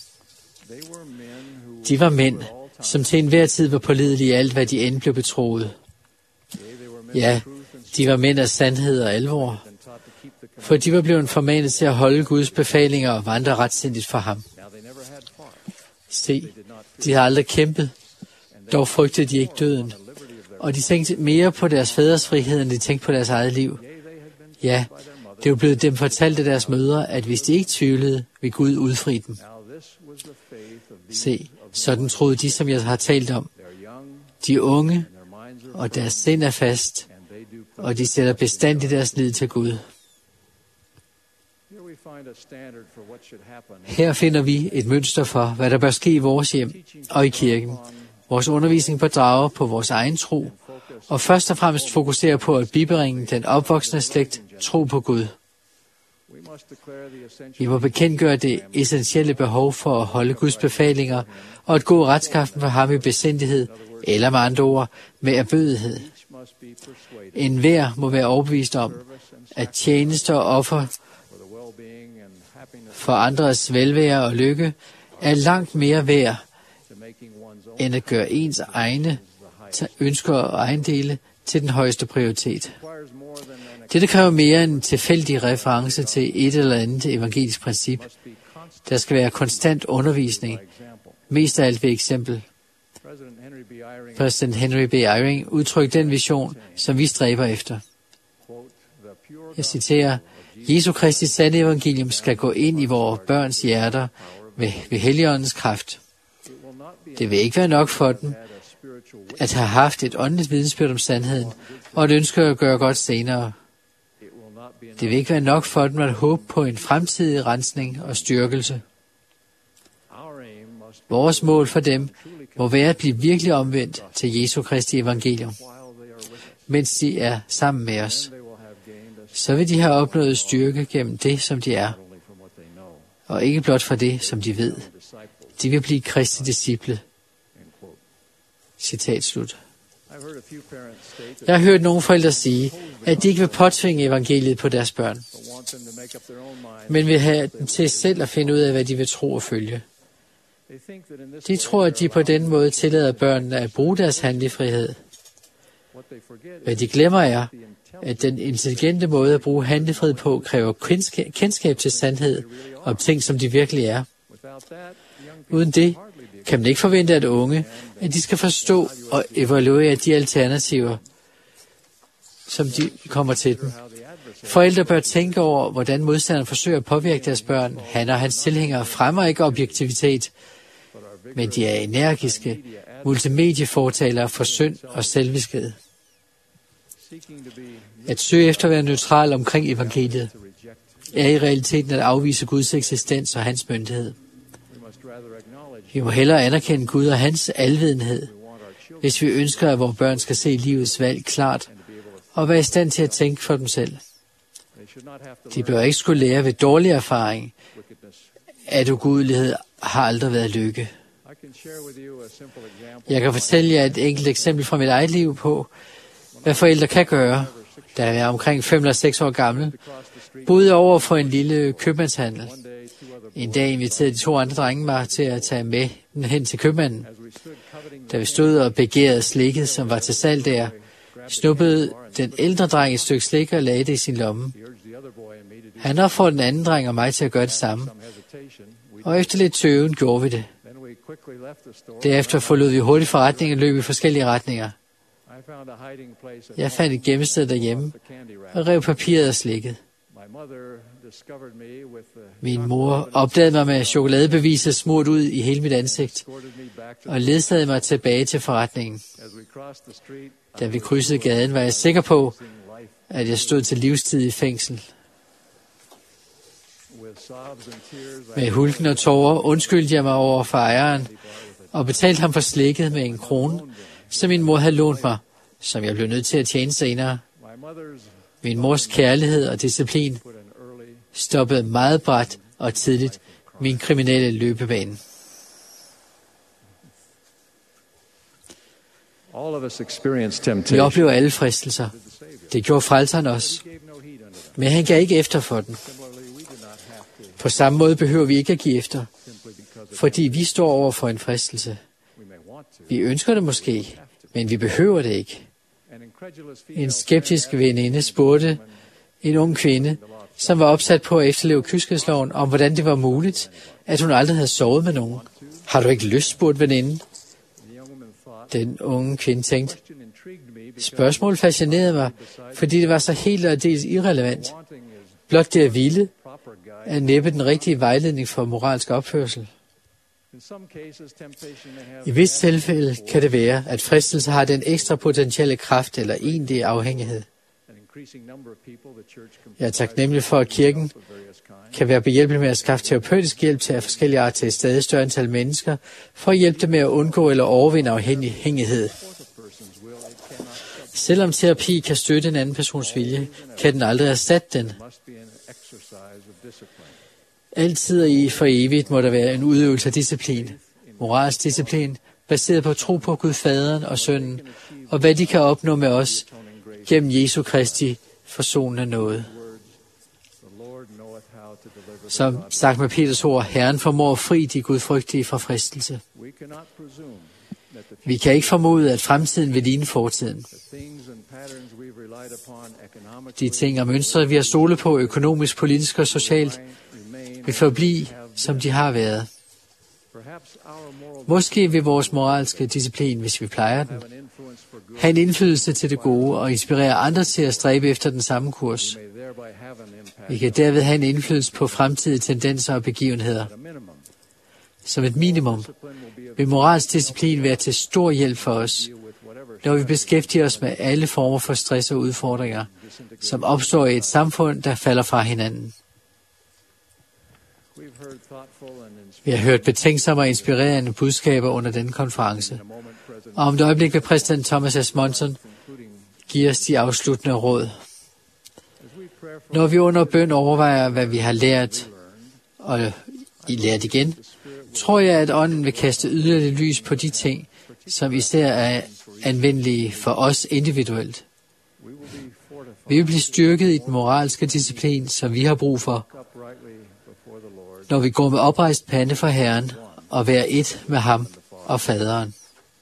Speaker 2: De var mænd, som til enhver tid var pålidelige i alt, hvad de end blev betroet. Ja, de var mænd af sandhed og alvor, for de var blevet formanet til at holde Guds befalinger og vandre retsindigt for ham. Se, de havde aldrig kæmpet, dog frygtede de ikke døden, og de tænkte mere på deres fædres frihed, end de tænkte på deres eget liv. Ja, det var blevet dem fortalt af deres mødre, at hvis de ikke tvivlede, ville Gud udfri dem. Se, sådan troede de, som jeg har talt om. De er unge, og deres sind er fast, og de sætter bestandigt deres lid til Gud. Her finder vi et mønster for, hvad der bør ske i vores hjem og i kirken. Vores undervisning bør drage på vores egen tro, og først og fremmest fokusere på at bibringe den opvoksende slægt tro på Gud. Vi må bekendtgøre det essentielle behov for at holde Guds befalinger og at gå retskaften for ham i besindighed, eller med andre ord, med erbødighed. Enhver må være overbevist om, at tjeneste og offer for andres velvære og lykke er langt mere værd, end at gøre ens egne ønsker og ejendele til den højeste prioritet. Dette kræver mere end en tilfældig reference til et eller andet evangelisk princip. Der skal være konstant undervisning, mest af alt ved eksempel. Præsident Henry B. Eyring udtrykte den vision, som vi stræber efter. Jeg citerer: Jesu Kristi sande evangelium skal gå ind i vores børns hjerter ved Helligåndens kraft. Det vil ikke være nok for dem at have haft et åndeligt vidensbyrd om sandheden og et ønske at gøre godt senere. Det vil ikke være nok for dem at håbe på en fremtidig rensning og styrkelse. Vores mål for dem må være at blive virkelig omvendt til Jesu Kristi evangelium, mens de er sammen med os. Så vil de have opnået styrke gennem det, som de er, og ikke blot for det, som de ved. De vil blive Kristi disciple. Citat slut. Jeg har hørt nogle forældre sige, at de ikke vil påtvinge evangeliet på deres børn, men vil have dem til selv at finde ud af, hvad de vil tro og følge. De tror, at de på den måde tillader børnene at bruge deres handlefrihed. Hvad de glemmer er, at den intelligente måde at bruge handlefrihed på kræver kendskab til sandhed om ting, som de virkelig er. Uden det kan man ikke forvente at unge, at de skal forstå og evaluere de alternativer, som de kommer til dem. Forældre bør tænke over, hvordan modstanderen forsøger at påvirke deres børn. Han og hans tilhængere fremmer ikke objektivitet, men de er energiske multimediefortalere for synd og selviskhed. At søge efter at være neutral omkring evangeliet er i realiteten at afvise Guds eksistens og hans myndighed. Vi må hellere anerkende Gud og hans alvidenhed, hvis vi ønsker, at vores børn skal se livets valg klart og være i stand til at tænke for dem selv. De bør ikke skulle lære ved dårlig erfaring, at ugudelighed har aldrig været lykke. Jeg kan fortælle jer et enkelt eksempel fra mit eget liv på, hvad forældre kan gøre. Da jeg er omkring 5 eller 6 år gammel, boede jeg over for en lille købmandshandel. En dag inviterede de 2 andre drenge mig til at tage med den hen til købmanden. Da vi stod og begærede slikket, som var til salg der, snuppede den ældre dreng et stykke slik og lagde det i sin lomme. Han opfordrede den anden dreng og mig til at gøre det samme. Og efter lidt tøven gjorde vi det. Derefter forlod vi hurtigt forretningen og løb i forskellige retninger. Jeg fandt et gemmested derhjemme og rev papiret af slikket. Min mor opdagede mig med chokoladebeviset smurt ud i hele mit ansigt og ledsagede mig tilbage til forretningen. Da vi krydsede gaden, var jeg sikker på, at jeg stod til livstid i fængsel. Med hulken og tårer undskyldte jeg mig over for ejeren og betalte ham for slikket med 1 krone, som min mor havde lånt mig, som jeg blev nødt til at tjene senere. Min mors kærlighed og disciplin stoppede meget brat og tidligt min kriminelle løbebane. Vi oplever alle fristelser. Det gjorde frelseren også. Men han gav ikke efter for den. På samme måde behøver vi ikke at give efter, fordi vi står over for en fristelse. Vi ønsker det måske, men vi behøver det ikke. En skeptisk veninde spurgte en ung kvinde, som var opsat på at efterleve kyskhedsloven, om hvordan det var muligt, at hun aldrig havde sovet med nogen. Har du ikke lyst, spurgte veninden. Den unge kvinde tænkte, spørgsmålet fascinerede mig, fordi det var så helt og dels irrelevant. Blot det at ville er næppe den rigtige vejledning for moralsk opførsel. I vist tilfælde kan det være, at fristelse har den ekstra potentielle kraft eller egentlig afhængighed. Jeg er taknemmelig for, at kirken kan være behjælpelig med at skaffe terapeutisk hjælp til af forskellige art til et stadig større antal mennesker, for at hjælpe dem med at undgå eller overvinde afhængighed. Selvom terapi kan støtte en anden persons vilje, kan den aldrig erstatte den. Altid og i for evigt må der være en udøvelse af disciplin, moralsk disciplin, baseret på tro på Gud Faderen og Sønnen, og hvad de kan opnå med os gennem Jesu Kristi forsonende nåde. Som sagt med Peters ord, Herren formår fri de gudfrygtige fra fristelse. Vi kan ikke formode, at fremtiden vil ligne fortiden. De ting og mønstre, vi har stolet på økonomisk, politisk og socialt, vil forblive, som de har været. Måske vil vores moralske disciplin, hvis vi plejer den, have en indflydelse til det gode og inspirere andre til at stræbe efter den samme kurs. Vi kan derved have en indflydelse på fremtidige tendenser og begivenheder. Som et minimum vil moralsk disciplin være til stor hjælp for os, når vi beskæftiger os med alle former for stress og udfordringer, som opstår i et samfund, der falder fra hinanden. Vi har hørt betænksomme og inspirerende budskaber under denne konference. Og om et øjeblik vil præsident Thomas S. Monson give os de afsluttende råd. Når vi under bøn overvejer, hvad vi har lært og lært igen, tror jeg, at ånden vil kaste yderligere lys på de ting, som især er anvendelige for os individuelt. Vi vil blive styrket i den moralske disciplin, som vi har brug for, når vi går med oprejst pande for Herren og være et med ham og Faderen.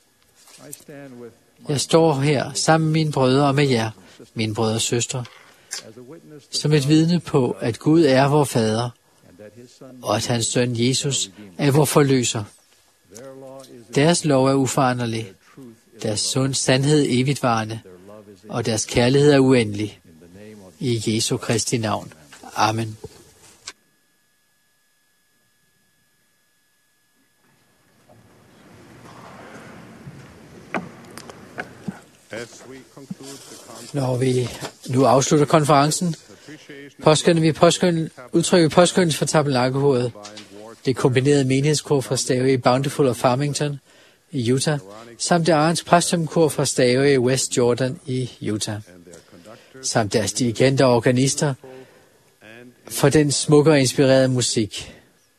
Speaker 2: Jeg står her sammen med mine brødre og med jer, mine brødre og søstre, som et vidne på, at Gud er vor Fader, og at hans søn Jesus er vor forløser. Deres lov er uforanderlig, deres sandhed evigtvarende, og deres kærlighed er uendelig. I Jesu Kristi navn. Amen. Når vi nu afslutter konferencen, udtrykker vi påskyndelse for Tabernakelkoret, det kombinerede menighedskor fra Stavø i Bountiful og Farmington i Utah, samt det Arens præstemkor fra Stavø i West Jordan i Utah, samt deres dirigenter og organister, for den smukke og inspirerede musik.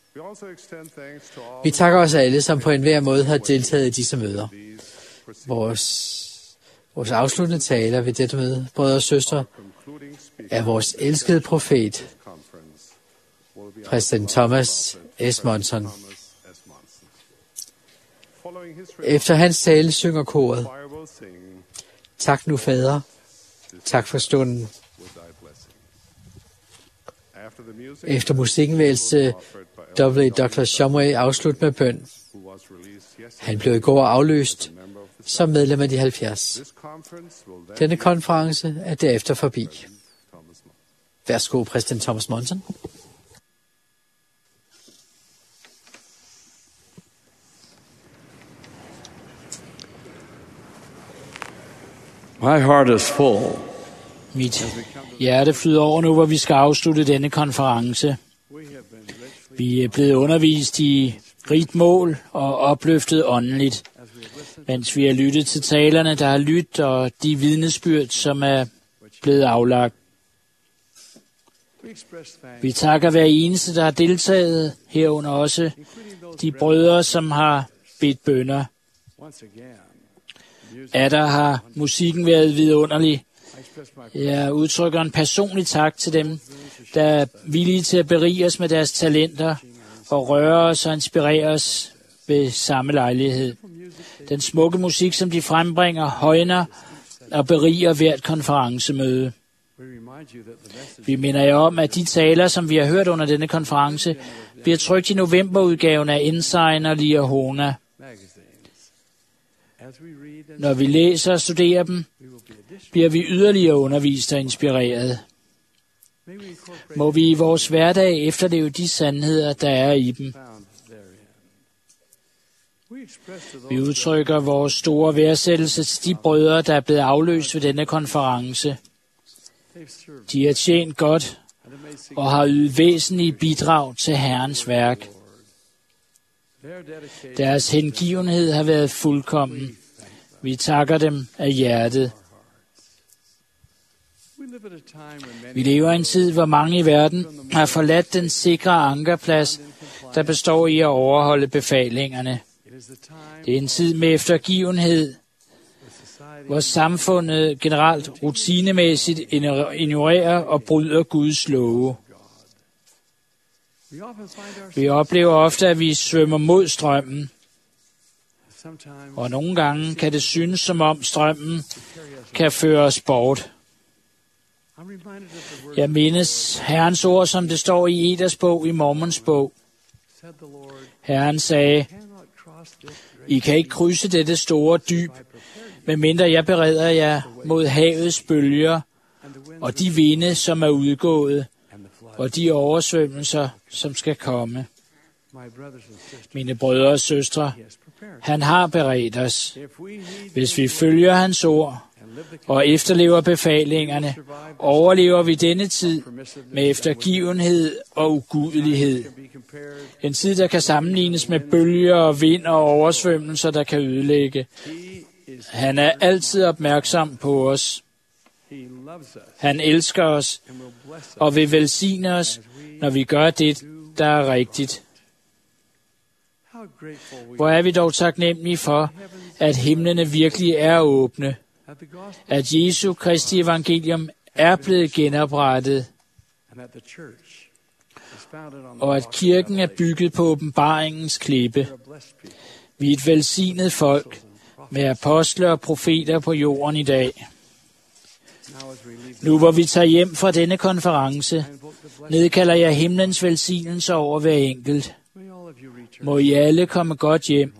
Speaker 2: Vi takker os alle, som på enhver måde har deltaget i disse møder. Vores afsluttende taler ved dette møde, brødre og søstre, er vores elskede profet, præsident Thomas S. Monson. Efter hans tale synger koret: Tak nu, Fader. Tak for stunden. Efter musikken vil W. Dr. Shumway afslutte med bøn. Han blev i går afløst som medlem af de 70. Denne konference er derefter forbi. Værsgo, præsident Thomas Monson.
Speaker 1: My heart is full.
Speaker 5: Mit hjerte flyder over nu, hvor vi skal afslutte denne konference. Vi er blevet undervist i rigt mål og opløftet åndeligt, mens vi har lyttet til talerne, der har lyttet, og de vidnesbyrd, som er blevet aflagt. Vi takker hver eneste, der har deltaget, herunder også de brødre, som har bedt bønner. Der har musikken været vidunderlig. Jeg udtrykker en personlig tak til dem, der er villige til at berige os med deres talenter og røre os og inspirere os ved samme lejlighed. Den smukke musik, som de frembringer, højner og beriger hvert konferencemøde. Vi minder jer om, at de taler, som vi har hørt under denne konference, bliver trykt i novemberudgaven af Ensign og Liahona. Når vi læser og studerer dem, bliver vi yderligere undervist og inspireret. Må vi i vores hverdag efterleve de sandheder, der er i dem. Vi udtrykker vores store værdsættelse til de brødre, der er blevet afløst ved denne konference. De har tjent godt og har ydet væsentlige bidrag til Herrens værk. Deres hengivenhed har været fuldkommen. Vi takker dem af hjertet. Vi lever i en tid, hvor mange i verden har forladt den sikre ankerplads, der består i at overholde befalingerne. Det er en tid med eftergivenhed, hvor samfundet generelt rutinemæssigt ignorerer og bryder Guds love. Vi oplever ofte, at vi svømmer mod strømmen, og nogle gange kan det synes, som om strømmen kan føre os bort. Jeg mindes Herrens ord, som det står i Eders bog, i Mormons bog. Herren sagde: I kan ikke krydse dette store dyb, medmindre jeg bereder jer mod havets bølger, og de vinde, som er udgået, og de oversvømmelser, som skal komme. Mine brødre og søstre, han har beredt os. Hvis vi følger hans ord og efterlever befalingerne, overlever vi denne tid med eftergivenhed og ugudelighed. En tid, der kan sammenlignes med bølger og vind og oversvømmelser, der kan ødelægge. Han er altid opmærksom på os. Han elsker os og vil velsigne os, når vi gør det, der er rigtigt. Hvor er vi dog taknemmelige for, at himlene virkelig er åbne, at Jesu Kristi evangelium er blevet genoprettet, og at kirken er bygget på åbenbaringens klippe. Vi er et velsignet folk med apostle og profeter på jorden i dag. Nu hvor vi tager hjem fra denne konference, nedkalder jeg himlens velsignelse over hver enkelt. Må I alle komme godt hjem.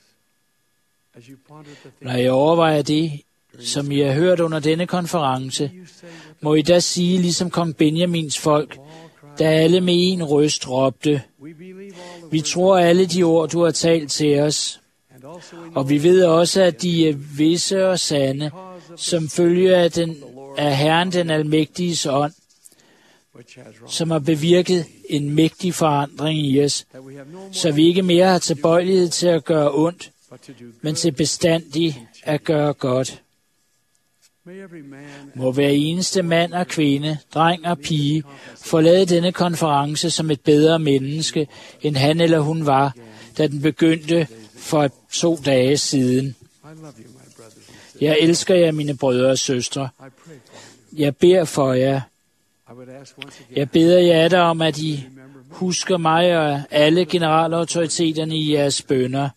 Speaker 5: Når I overvejer det, som I har hørt under denne konference, må I da sige, ligesom kong Benjamins folk, da alle med en røst råbte: Vi tror alle de ord, du har talt til os, og vi ved også, at de er visse og sande, som følger af Herren den Almægtiges ånd, som har bevirket en mægtig forandring i os, så vi ikke mere har tilbøjelighed til at gøre ondt, men til bestandig at gøre godt. Må hver eneste mand og kvinde, dreng og pige, forlade denne konference som et bedre menneske, end han eller hun var, da den begyndte for 2 dage siden. Jeg elsker jer, mine brødre og søstre. Jeg beder for jer. Jeg beder jer der om, at I husker mig og alle generalautoriteterne i jeres bønner.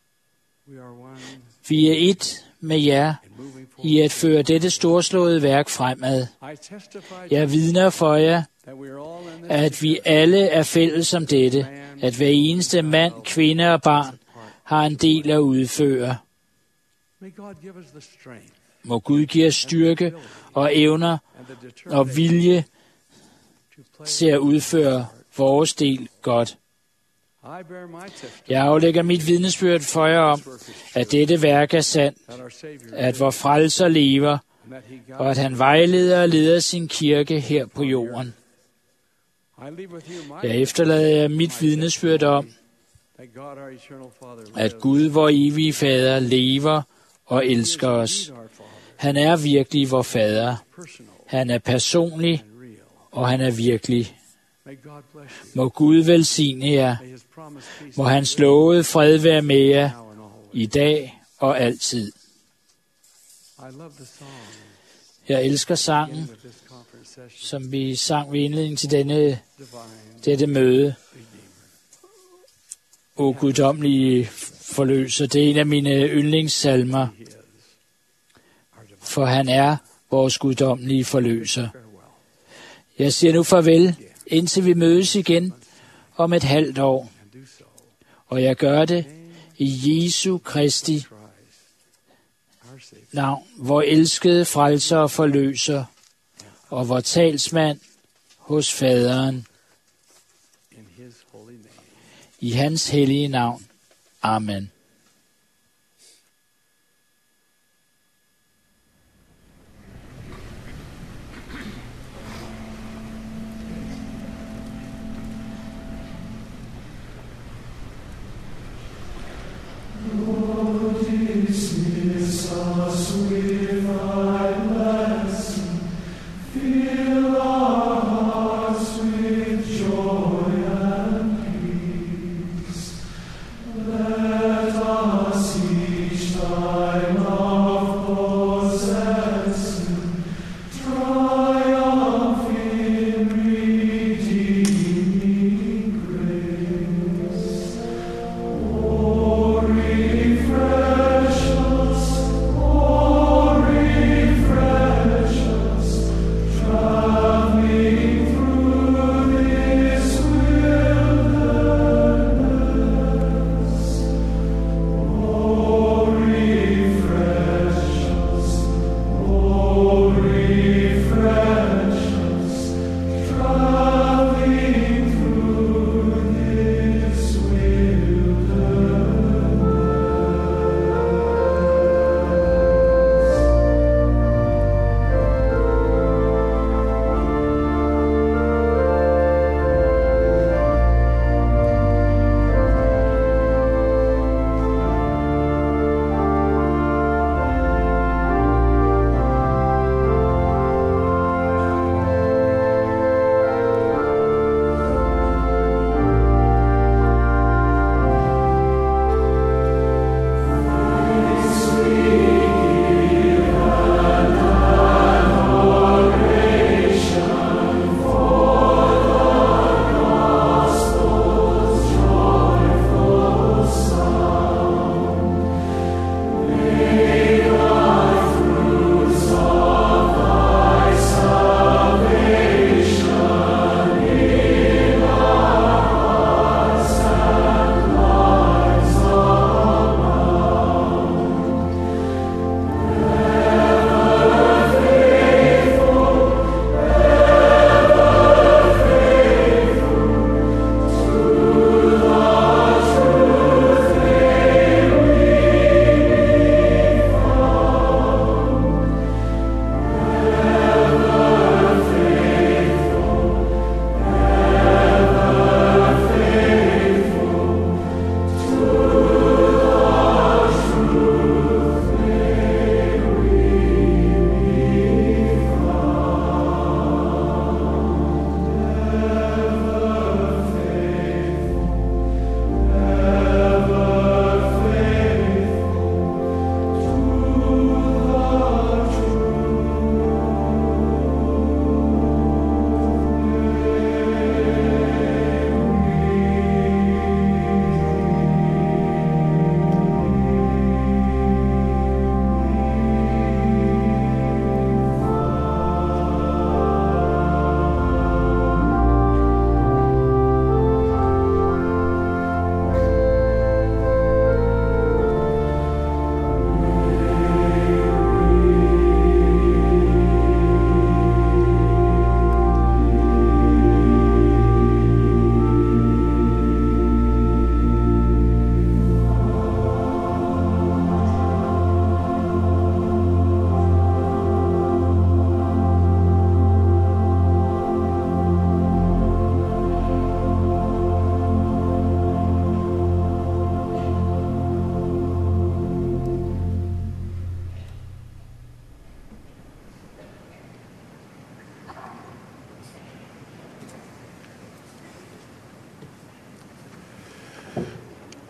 Speaker 5: Vi er et med jer i at føre dette storslåede værk fremad. Jeg vidner for jer, at vi alle er fælles om dette, at hver eneste mand, kvinde og barn har en del at udføre. Må Gud give os styrke og evner og vilje til at udføre vores del godt. Jeg aflægger mit vidnesbyrd for jer om, at dette værk er sandt, at vor frelser lever, og at han vejleder og leder sin kirke her på jorden. Jeg efterlader jer mit vidnesbyrd om, at Gud, vor evige fader, lever og elsker os. Han er virkelig vor fader. Han er personlig, og han er virkelig. Må Gud velsigne jer. Må hans lovede fred være med jer i dag og altid. Jeg elsker sangen, som vi sang ved indledningen til dette møde. O guddommelige forløser, det er en af mine yndlingssalmer, for han er vores guddommelige forløser. Jeg siger nu farvel, indtil vi mødes igen om et halvt år. Og jeg gør det i Jesu Kristi navn, vor elskede frelser og forløser, og vor talsmand hos faderen. I hans hellige navn. Amen.
Speaker 11: Let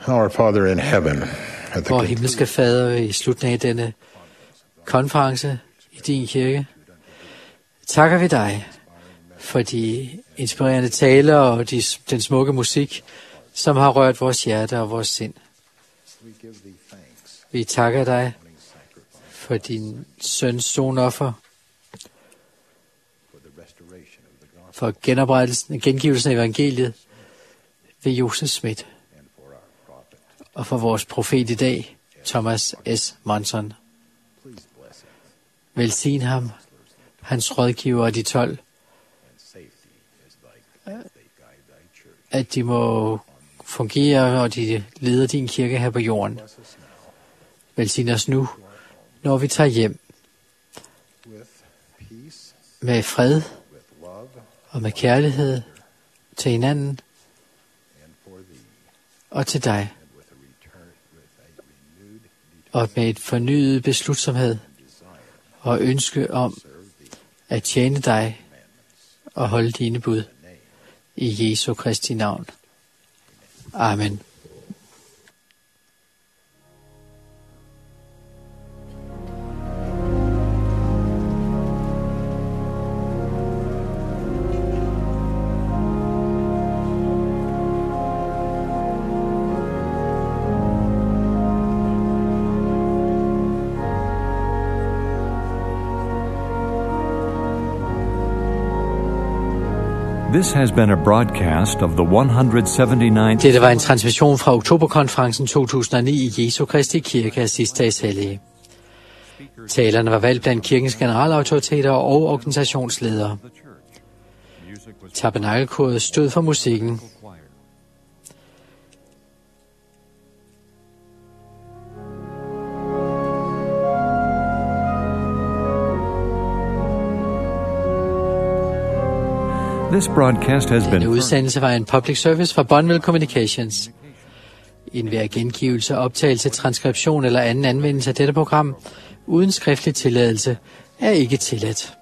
Speaker 11: Our Father in heaven, at the
Speaker 2: Vor himmelske Fader, i slutningen af denne konference i din kirke, takker vi dig for de inspirerende taler og den smukke musik, som har rørt vores hjerte og vores sind. Vi takker dig for din søns sonoffer, for gengivelsen af evangeliet ved Josef Schmidt, og for vores profet i dag, Thomas S. Monson. Velsign ham, hans rådgiver og de 12, at de må fungere, og de leder din kirke her på jorden. Velsign os nu, når vi tager hjem med fred og med kærlighed til hinanden og til dig, og med et fornyet beslutsomhed og ønske om at tjene dig og holde dine bud. I Jesu Kristi navn. Amen.
Speaker 8: This has been a broadcast of the 179th.
Speaker 2: Dette var en transmission fra oktoberkonferencen 2009 i Jesu Kristi Kirke af Sidste Hellige. Talerne var valgt blandt kirkens generalautoriteter og organisationsledere. Tabernakelkoret stod for musikken.
Speaker 8: This broadcast has been.
Speaker 2: Denne udsendelse var en public service fra Bonneville Communications. Enhver gengivelse, optagelse, transkription eller anden anvendelse af dette program uden skriftlig tilladelse er ikke tilladt.